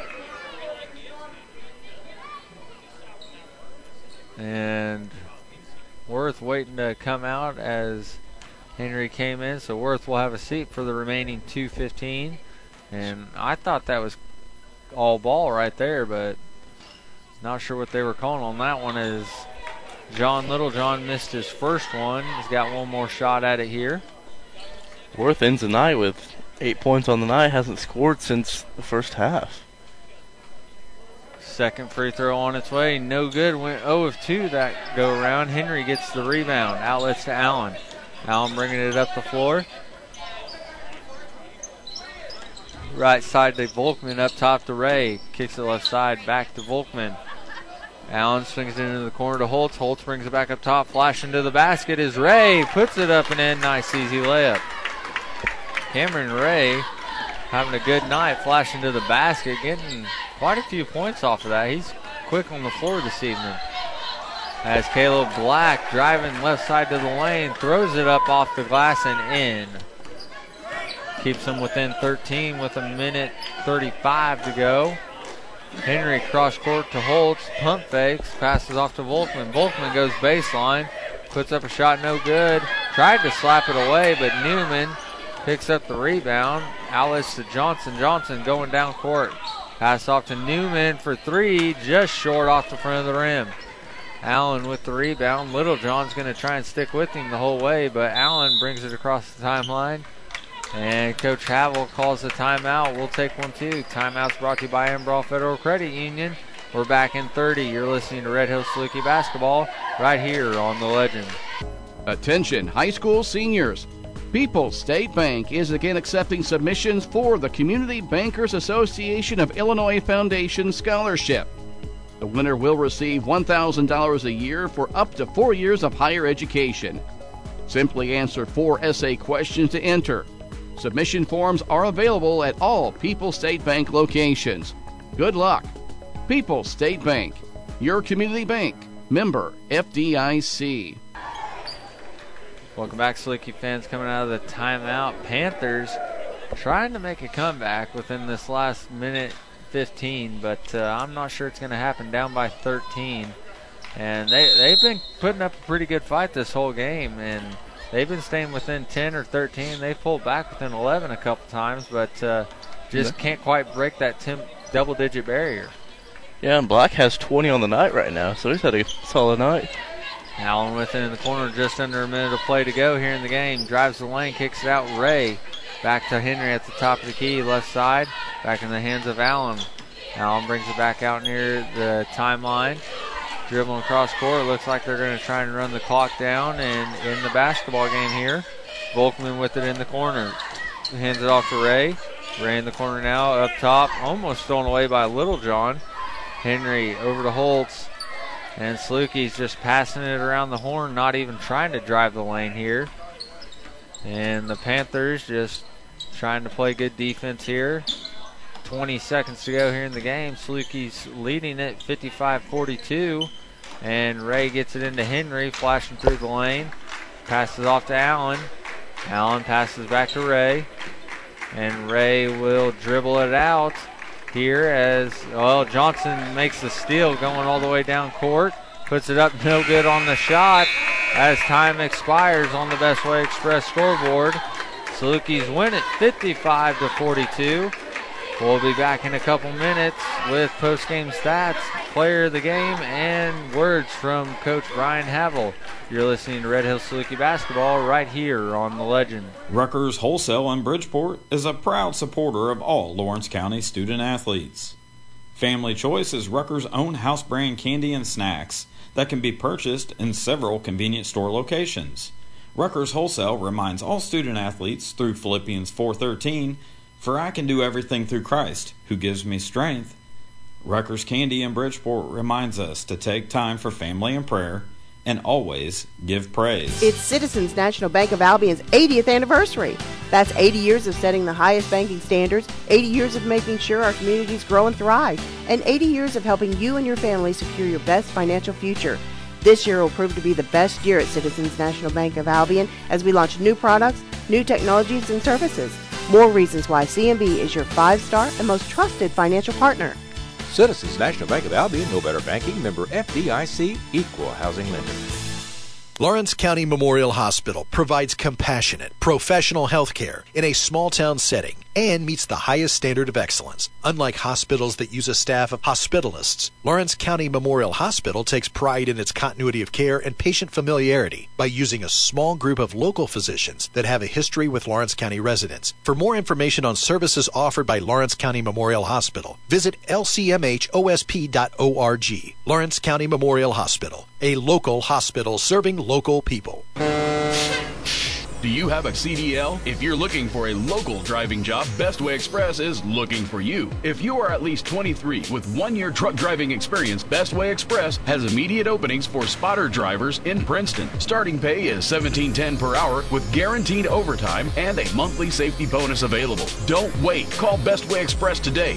And Worth waiting to come out as Henry came in, so Worth will have a seat for the remaining 2:15. And I thought that was all ball right there, but not sure what they were calling on that one as John Littlejohn missed his first one. He's got one more shot at it here. Worth ends the night with 8 points on the night, hasn't scored since the first half. Second free throw on its way, no good. Went 0 of 2 that go around. Henry gets the rebound, outlets to Allen. Allen bringing it up the floor. Right side to Volkman, up top to Ray. Kicks it left side, back to Volkman. Allen swings it into the corner to Holtz. Holtz brings it back up top. Flash into the basket is Ray. Puts it up and in. Nice, easy layup. Cameron Ray having a good night. Flashing to the basket. Getting quite a few points off of that. He's quick on the floor this evening. As Caleb Black driving left side to the lane. Throws it up off the glass and in. Keeps them within 13 with 1:35 to go. Henry cross court to Holtz, pump fakes, passes off to Volkman. Volkman goes baseline, puts up a shot, no good. Tried to slap it away, but Newman picks up the rebound. Outlets to Johnson. Johnson going down court. Pass off to Newman for 3, just short off the front of the rim. Allen with the rebound. Littlejohn's going to try and stick with him the whole way, but Allen brings it across the timeline. And Coach Havel calls the timeout. We'll take one too. Timeout's brought to you by Embrough Federal Credit Union. We're back in 30. You're listening to Red Hills Saluki basketball right here on The Legend. Attention high school seniors. People's State Bank is again accepting submissions for the Community Bankers Association of Illinois Foundation Scholarship. The winner will receive $1,000 a year for up to 4 years of higher education. Simply answer 4 essay questions to enter. Submission forms are available at all People's State Bank locations. Good luck. People's State Bank, your community bank. Member FDIC. Welcome back, Saluki fans. Coming out of the timeout, Panthers trying to make a comeback within this last minute 15, but I'm not sure it's going to happen. Down by 13, and they've been putting up a pretty good fight this whole game, and they've been staying within 10 or 13. They pulled back within 11 a couple times, but just can't quite break that double-digit barrier. Yeah, and Black has 20 on the night right now, so he's had a solid night. Allen with it in the corner, just under a minute of play to go here in the game. Drives the lane, kicks it out. Ray back to Henry at the top of the key, left side. Back in the hands of Allen. Allen brings it back out near the timeline. Dribbling across court. Looks like they're going to try and run the clock down and in the basketball game here. Volkman with it in the corner. Hands it off to Ray. Ray in the corner now, up top. Almost stolen away by Littlejohn. Henry over to Holtz. And Salukie's just passing it around the horn, not even trying to drive the lane here. And the Panthers just trying to play good defense here. 20 seconds to go here in the game. Salukie's leading it 55-42. And Ray gets it into Henry, flashing through the lane. Passes off to Allen. Allen passes back to Ray. And Ray will dribble it out here as, well, Johnson makes the steal going all the way down court. Puts it up, no good on the shot as time expires on the Best Way Express scoreboard. Salukie's win it 55-42. We'll be back in a couple minutes with post-game stats, player of the game, and words from Coach Brian Havel. You're listening to Red Hills Saluki basketball right here on The Legend. Rutgers Wholesale in Bridgeport is a proud supporter of all Lawrence County student athletes. Family Choice is Rutgers' own house brand candy and snacks that can be purchased in several convenience store locations. Rutgers Wholesale reminds all student athletes through Philippians 4:13, "For I can do everything through Christ, who gives me strength." Rutgers Candy in Bridgeport reminds us to take time for family and prayer and always give praise. It's Citizens National Bank of Albion's 80th anniversary. That's 80 years of setting the highest banking standards, 80 years of making sure our communities grow and thrive, and 80 years of helping you and your family secure your best financial future. This year will prove to be the best year at Citizens National Bank of Albion as we launch new products, new technologies, and services. More reasons why CNB is your 5-star and most trusted financial partner. Citizens National Bank of Albion, no better banking, member FDIC, equal housing lender. Lawrence County Memorial Hospital provides compassionate, professional health care in a small-town setting and meets the highest standard of excellence. Unlike hospitals that use a staff of hospitalists, Lawrence County Memorial Hospital takes pride in its continuity of care and patient familiarity by using a small group of local physicians that have a history with Lawrence County residents. For more information on services offered by Lawrence County Memorial Hospital, visit lcmhosp.org. Lawrence County Memorial Hospital, a local hospital serving local people. Do you have a CDL? If you're looking for a local driving job, Best Way Express is looking for you. If you are at least 23 with 1 year truck driving experience, Best Way Express has immediate openings for spotter drivers in Princeton. Starting pay is $17.10 per hour with guaranteed overtime and a monthly safety bonus available. Don't wait. Call Best Way Express today,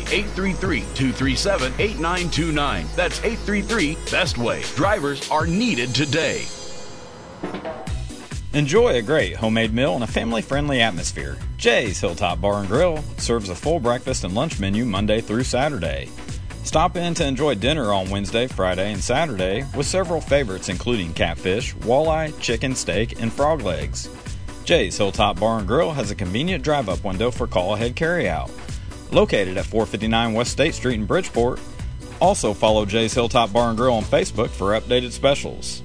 833-237-8929. That's 833-BEST-WAY. Drivers are needed today. Enjoy a great homemade meal in a family-friendly atmosphere. Jay's Hilltop Bar and Grill serves a full breakfast and lunch menu Monday through Saturday. Stop in to enjoy dinner on Wednesday, Friday, and Saturday with several favorites including catfish, walleye, chicken, steak, and frog legs. Jay's Hilltop Bar and Grill has a convenient drive-up window for call-ahead carryout. Located at 459 West State Street in Bridgeport. Also follow Jay's Hilltop Bar and Grill on Facebook for updated specials.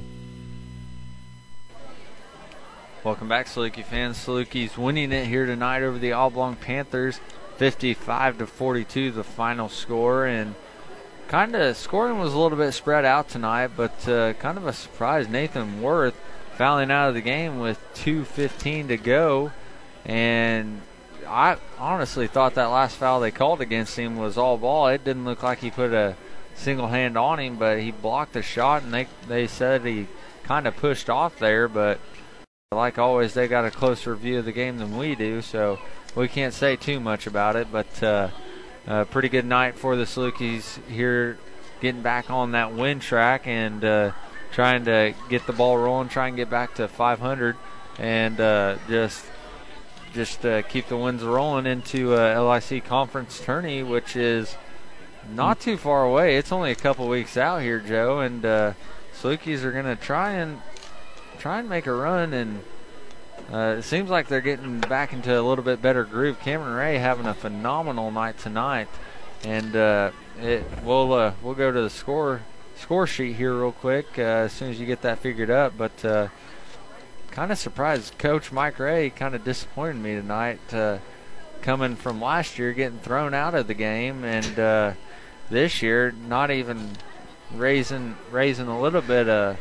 Welcome back, Saluki fans. Salukie's winning it here tonight over the Oblong Panthers, 55-42, the final score. And kind of scoring was a little bit spread out tonight, but kind of a surprise. Nathan Worth fouling out of the game with 2:15 to go. And I honestly thought that last foul they called against him was all ball. It didn't look like he put a single hand on him, but he blocked the shot, and they said he kind of pushed off there. But like always, they got a closer view of the game than we do, so we can't say too much about it. But a pretty good night for the Salukis here, getting back on that win track and trying to get the ball rolling, try and get back to 500, and just keep the wins rolling into LIC conference tourney, which is not too far away. It's only a couple weeks out here, Joe, and Salukis are going to try and make a run, and it seems like they're getting back into a little bit better groove. Cameron Ray having a phenomenal night tonight, and we'll go to the score sheet here real quick as soon as you get that figured up. But kind of surprised. Coach Mike Ray kind of disappointed me tonight, coming from last year getting thrown out of the game, and this year not even raising a little bit of,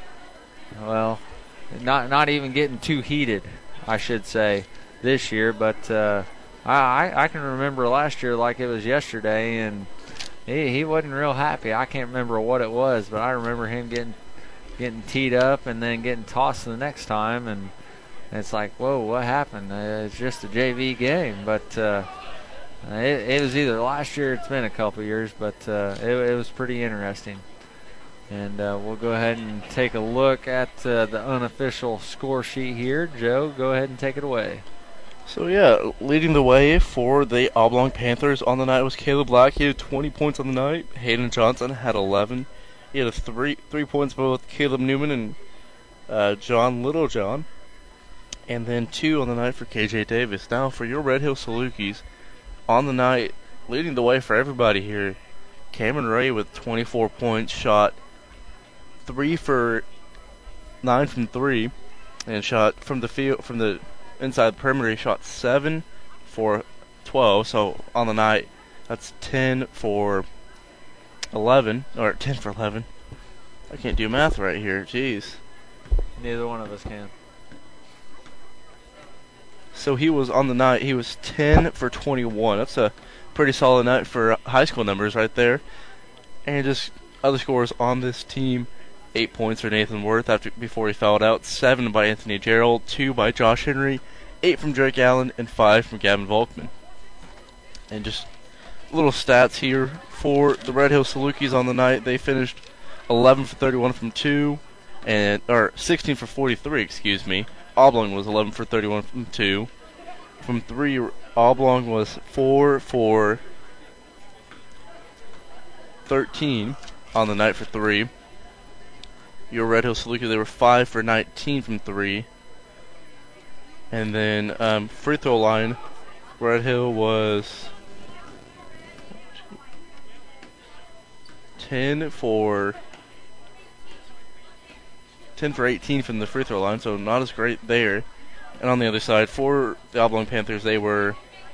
not even getting too heated, I should say, this year. But I can remember last year like it was yesterday, and he wasn't real happy. I can't remember what it was, but I remember him getting teed up and then getting tossed the next time, and it's like, whoa, what happened? It's just a JV game. But it was either last year, it's been a couple years, but it was pretty interesting. And we'll go ahead and take a look at the unofficial score sheet here. Joe, go ahead and take it away. So, yeah, leading the way for the Oblong Panthers on the night was Caleb Black. He had 20 points on the night. Hayden Johnson had 11. He had three points both Caleb Newman and John Littlejohn. And then 2 on the night for KJ Davis. Now, for your Red Hill Salukis, on the night, leading the way for everybody here, Cameron Ray with 24 points, shot 3 for 9 from 3, and shot from the field, from the inside the perimeter. He shot 7 for 12. So on the night, that's 10 for 11, or 10 for 11. I can't do math right here. Jeez. Neither one of us can. So he was on the night. He was 10 for 21. That's a pretty solid night for high school numbers right there. And just other scores on this team: 8 points for Nathan Worth before he fouled out, 7 by Anthony Gerald, 2 by Josh Henry, 8 from Drake Allen, and 5 from Gavin Volkman. And just little stats here for the Red Hill Salukis on the night. They finished 11 for 31 from 2, or 16 for 43, excuse me. Oblong was 11 for 31 from 2. From 3, Oblong was 4 for 13 on the night for 3. Your Red Hill Salukis, they were 5 for 19 from 3. And then free throw line, Red Hill was 10 for 18 from the free throw line, so not as great there. And on the other side, for the Oblong Panthers, they were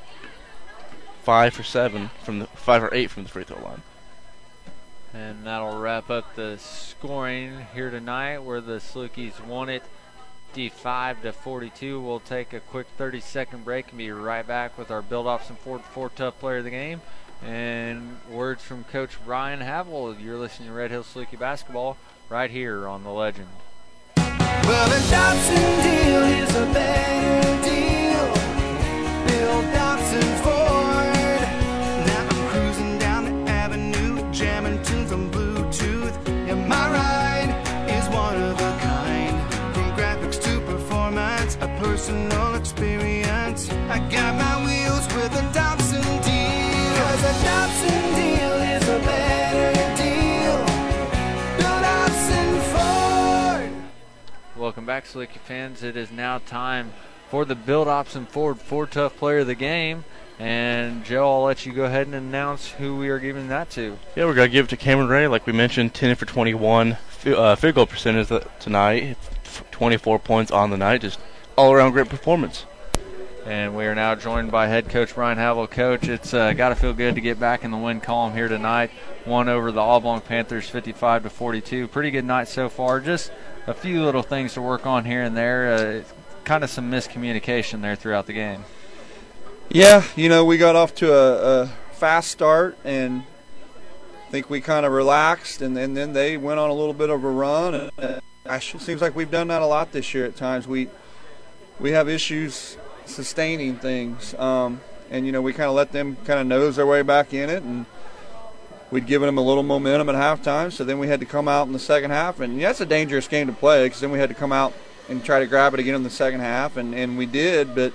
5 for 8 from the free throw line. And that'll wrap up the scoring here tonight, where the Salukis won it 55-42. We'll take a quick 30-second break and be right back with our Bill Dobson Ford Tough Player of the Game and words from Coach Brian Havel. You're listening to Red Hill Saluki Basketball right here on The Legend. Well, the Dobson deal is a better deal. Bill Dobson Ford. Now I'm cruising down the avenue, jamming tunes on Bluetooth. Yeah, my ride is one of a kind. From graphics to performance, a personal experience. I got my wheels with a Dobson deal. 'Cause a Dobson deal is a better deal. Bill Dobson Ford. Welcome back, Saluki fans. It is now time for the Bill Dobson Ford Tough Player of the Game. And, Joe, I'll let you go ahead and announce who we are giving that to. Yeah, we're going to give it to Cameron Ray, like we mentioned, 10 for 21 field goal percentage tonight, 24 points on the night, just all-around great performance. And we are now joined by head coach Brian Havel. Coach, it's got to feel good to get back in the win column here tonight. Won over the Oblong Panthers 55-42. Pretty good night so far. Just a few little things to work on here and there. kind of some miscommunication there throughout the game. Yeah, we got off to a fast start, and I think we kind of relaxed, and then they went on a little bit of a run. And it seems like we've done that a lot this year at times. We have issues sustaining things, and we kind of let them kind of nose their way back in it, and we'd given them a little momentum at halftime, so then we had to come out in the second half, and that's a dangerous game to play because then we had to come out and try to grab it again in the second half, and we did, but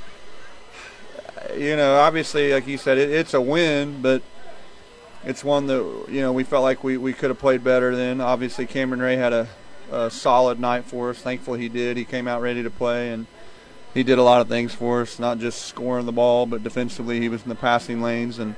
obviously, like you said, it's a win, but it's one that, we felt like we could have played better then. Obviously, Cameron Ray had a solid night for us. Thankfully he did. He came out ready to play, and he did a lot of things for us, not just scoring the ball, but defensively he was in the passing lanes, and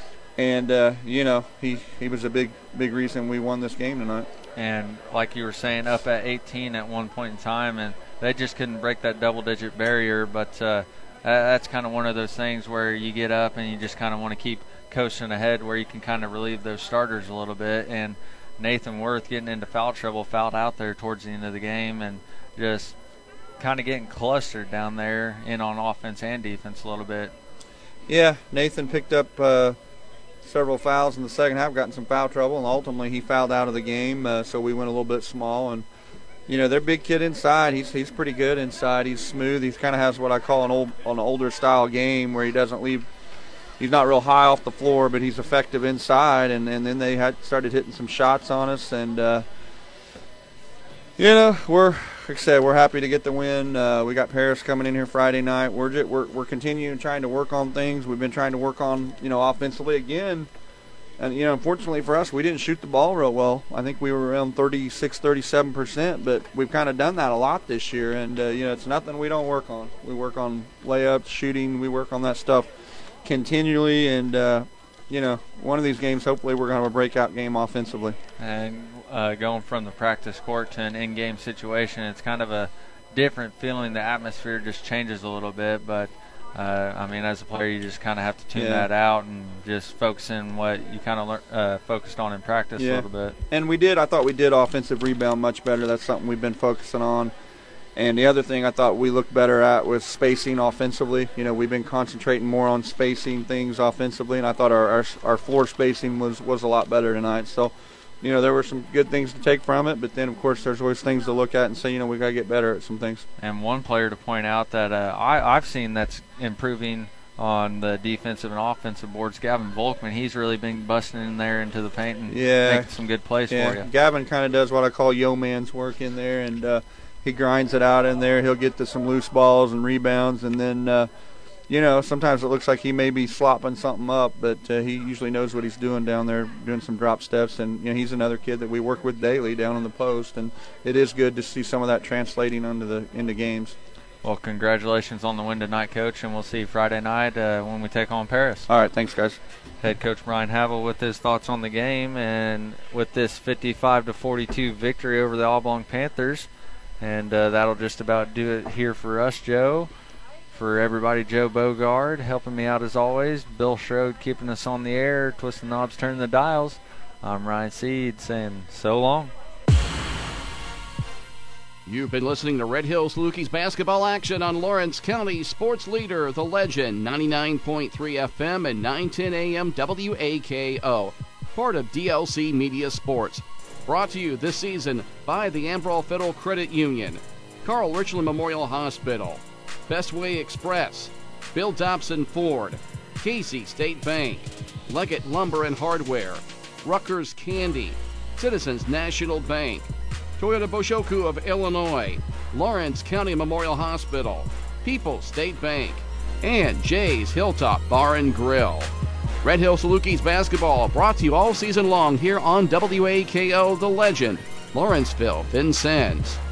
he was a big reason we won this game tonight. And like you were saying, up at 18 at one point in time, and they just couldn't break that double-digit barrier, but that's kind of one of those things where you get up and you just kind of want to keep coasting ahead where you can kind of relieve those starters a little bit. And Nathan Worth getting into foul trouble, fouled out there towards the end of the game, and just kind of getting clustered down there in on offense and defense a little bit. Yeah, Nathan picked up several fouls in the second half, got in some foul trouble, and ultimately he fouled out of the game, so we went a little bit small. And their big kid inside, he's pretty good inside. He's smooth. He kind of has what I call an older style game where he doesn't leave. He's not real high off the floor, but he's effective inside. And then they started hitting some shots on us, and like I said, we're happy to get the win. We got Paris coming in here Friday night. We're continuing trying to work on things. We've been trying to work on offensively again. And, unfortunately for us, we didn't shoot the ball real well. I think we were around 36-37%, but we've kind of done that a lot this year. And, it's nothing we don't work on. We work on layups, shooting. We work on that stuff continually. And, one of these games, hopefully we're going to have a breakout game offensively. And going from the practice court to an in-game situation, it's kind of a different feeling. The atmosphere just changes a little bit, but as a player, you just kind of have to tune that out and just focus in what you kind of focused on in practice a little bit. And I thought we did offensive rebound much better. That's something we've been focusing on. And the other thing I thought we looked better at was spacing offensively. We've been concentrating more on spacing things offensively, and I thought our floor spacing was a lot better tonight. So, there were some good things to take from it, but then, of course, there's always things to look at and say, we got to get better at some things. And one player to point out that I've seen that's improving on the defensive and offensive boards, Gavin Volkman. He's really been busting in there into the paint and making some good plays for you. Gavin kind of does what I call yo-man's work in there, and he grinds it out in there. He'll get to some loose balls and rebounds, and then sometimes it looks like he may be slopping something up, but he usually knows what he's doing down there, doing some drop steps. And he's another kid that we work with daily down on the post, and it is good to see some of that translating into games. Well, congratulations on the win tonight, Coach, and we'll see you Friday night when we take on Paris. All right, thanks, guys. Head Coach Brian Havel with his thoughts on the game and with this 55-42 victory over the Oblong Panthers. And that'll just about do it here for us, Joe. For everybody, Joe Bogard helping me out as always. Bill Schrode keeping us on the air, twisting knobs, turning the dials. I'm Ryan Seed saying so long. You've been listening to Red Hill Salukis basketball action on Lawrence County Sports Leader, The Legend, 99.3 FM and 910 AM WAKO. Part of DLC Media Sports. Brought to you this season by the Ambrol Federal Credit Union, Carl Richland Memorial Hospital, Bestway Express, Bill Dobson Ford, Casey State Bank, Leggett Lumber and Hardware, Rutgers Candy, Citizens National Bank, Toyota Boshoku of Illinois, Lawrence County Memorial Hospital, People's State Bank, and Jay's Hilltop Bar and Grill. Red Hill Salukis basketball brought to you all season long here on WAKO The Legend, Lawrenceville, Vincennes.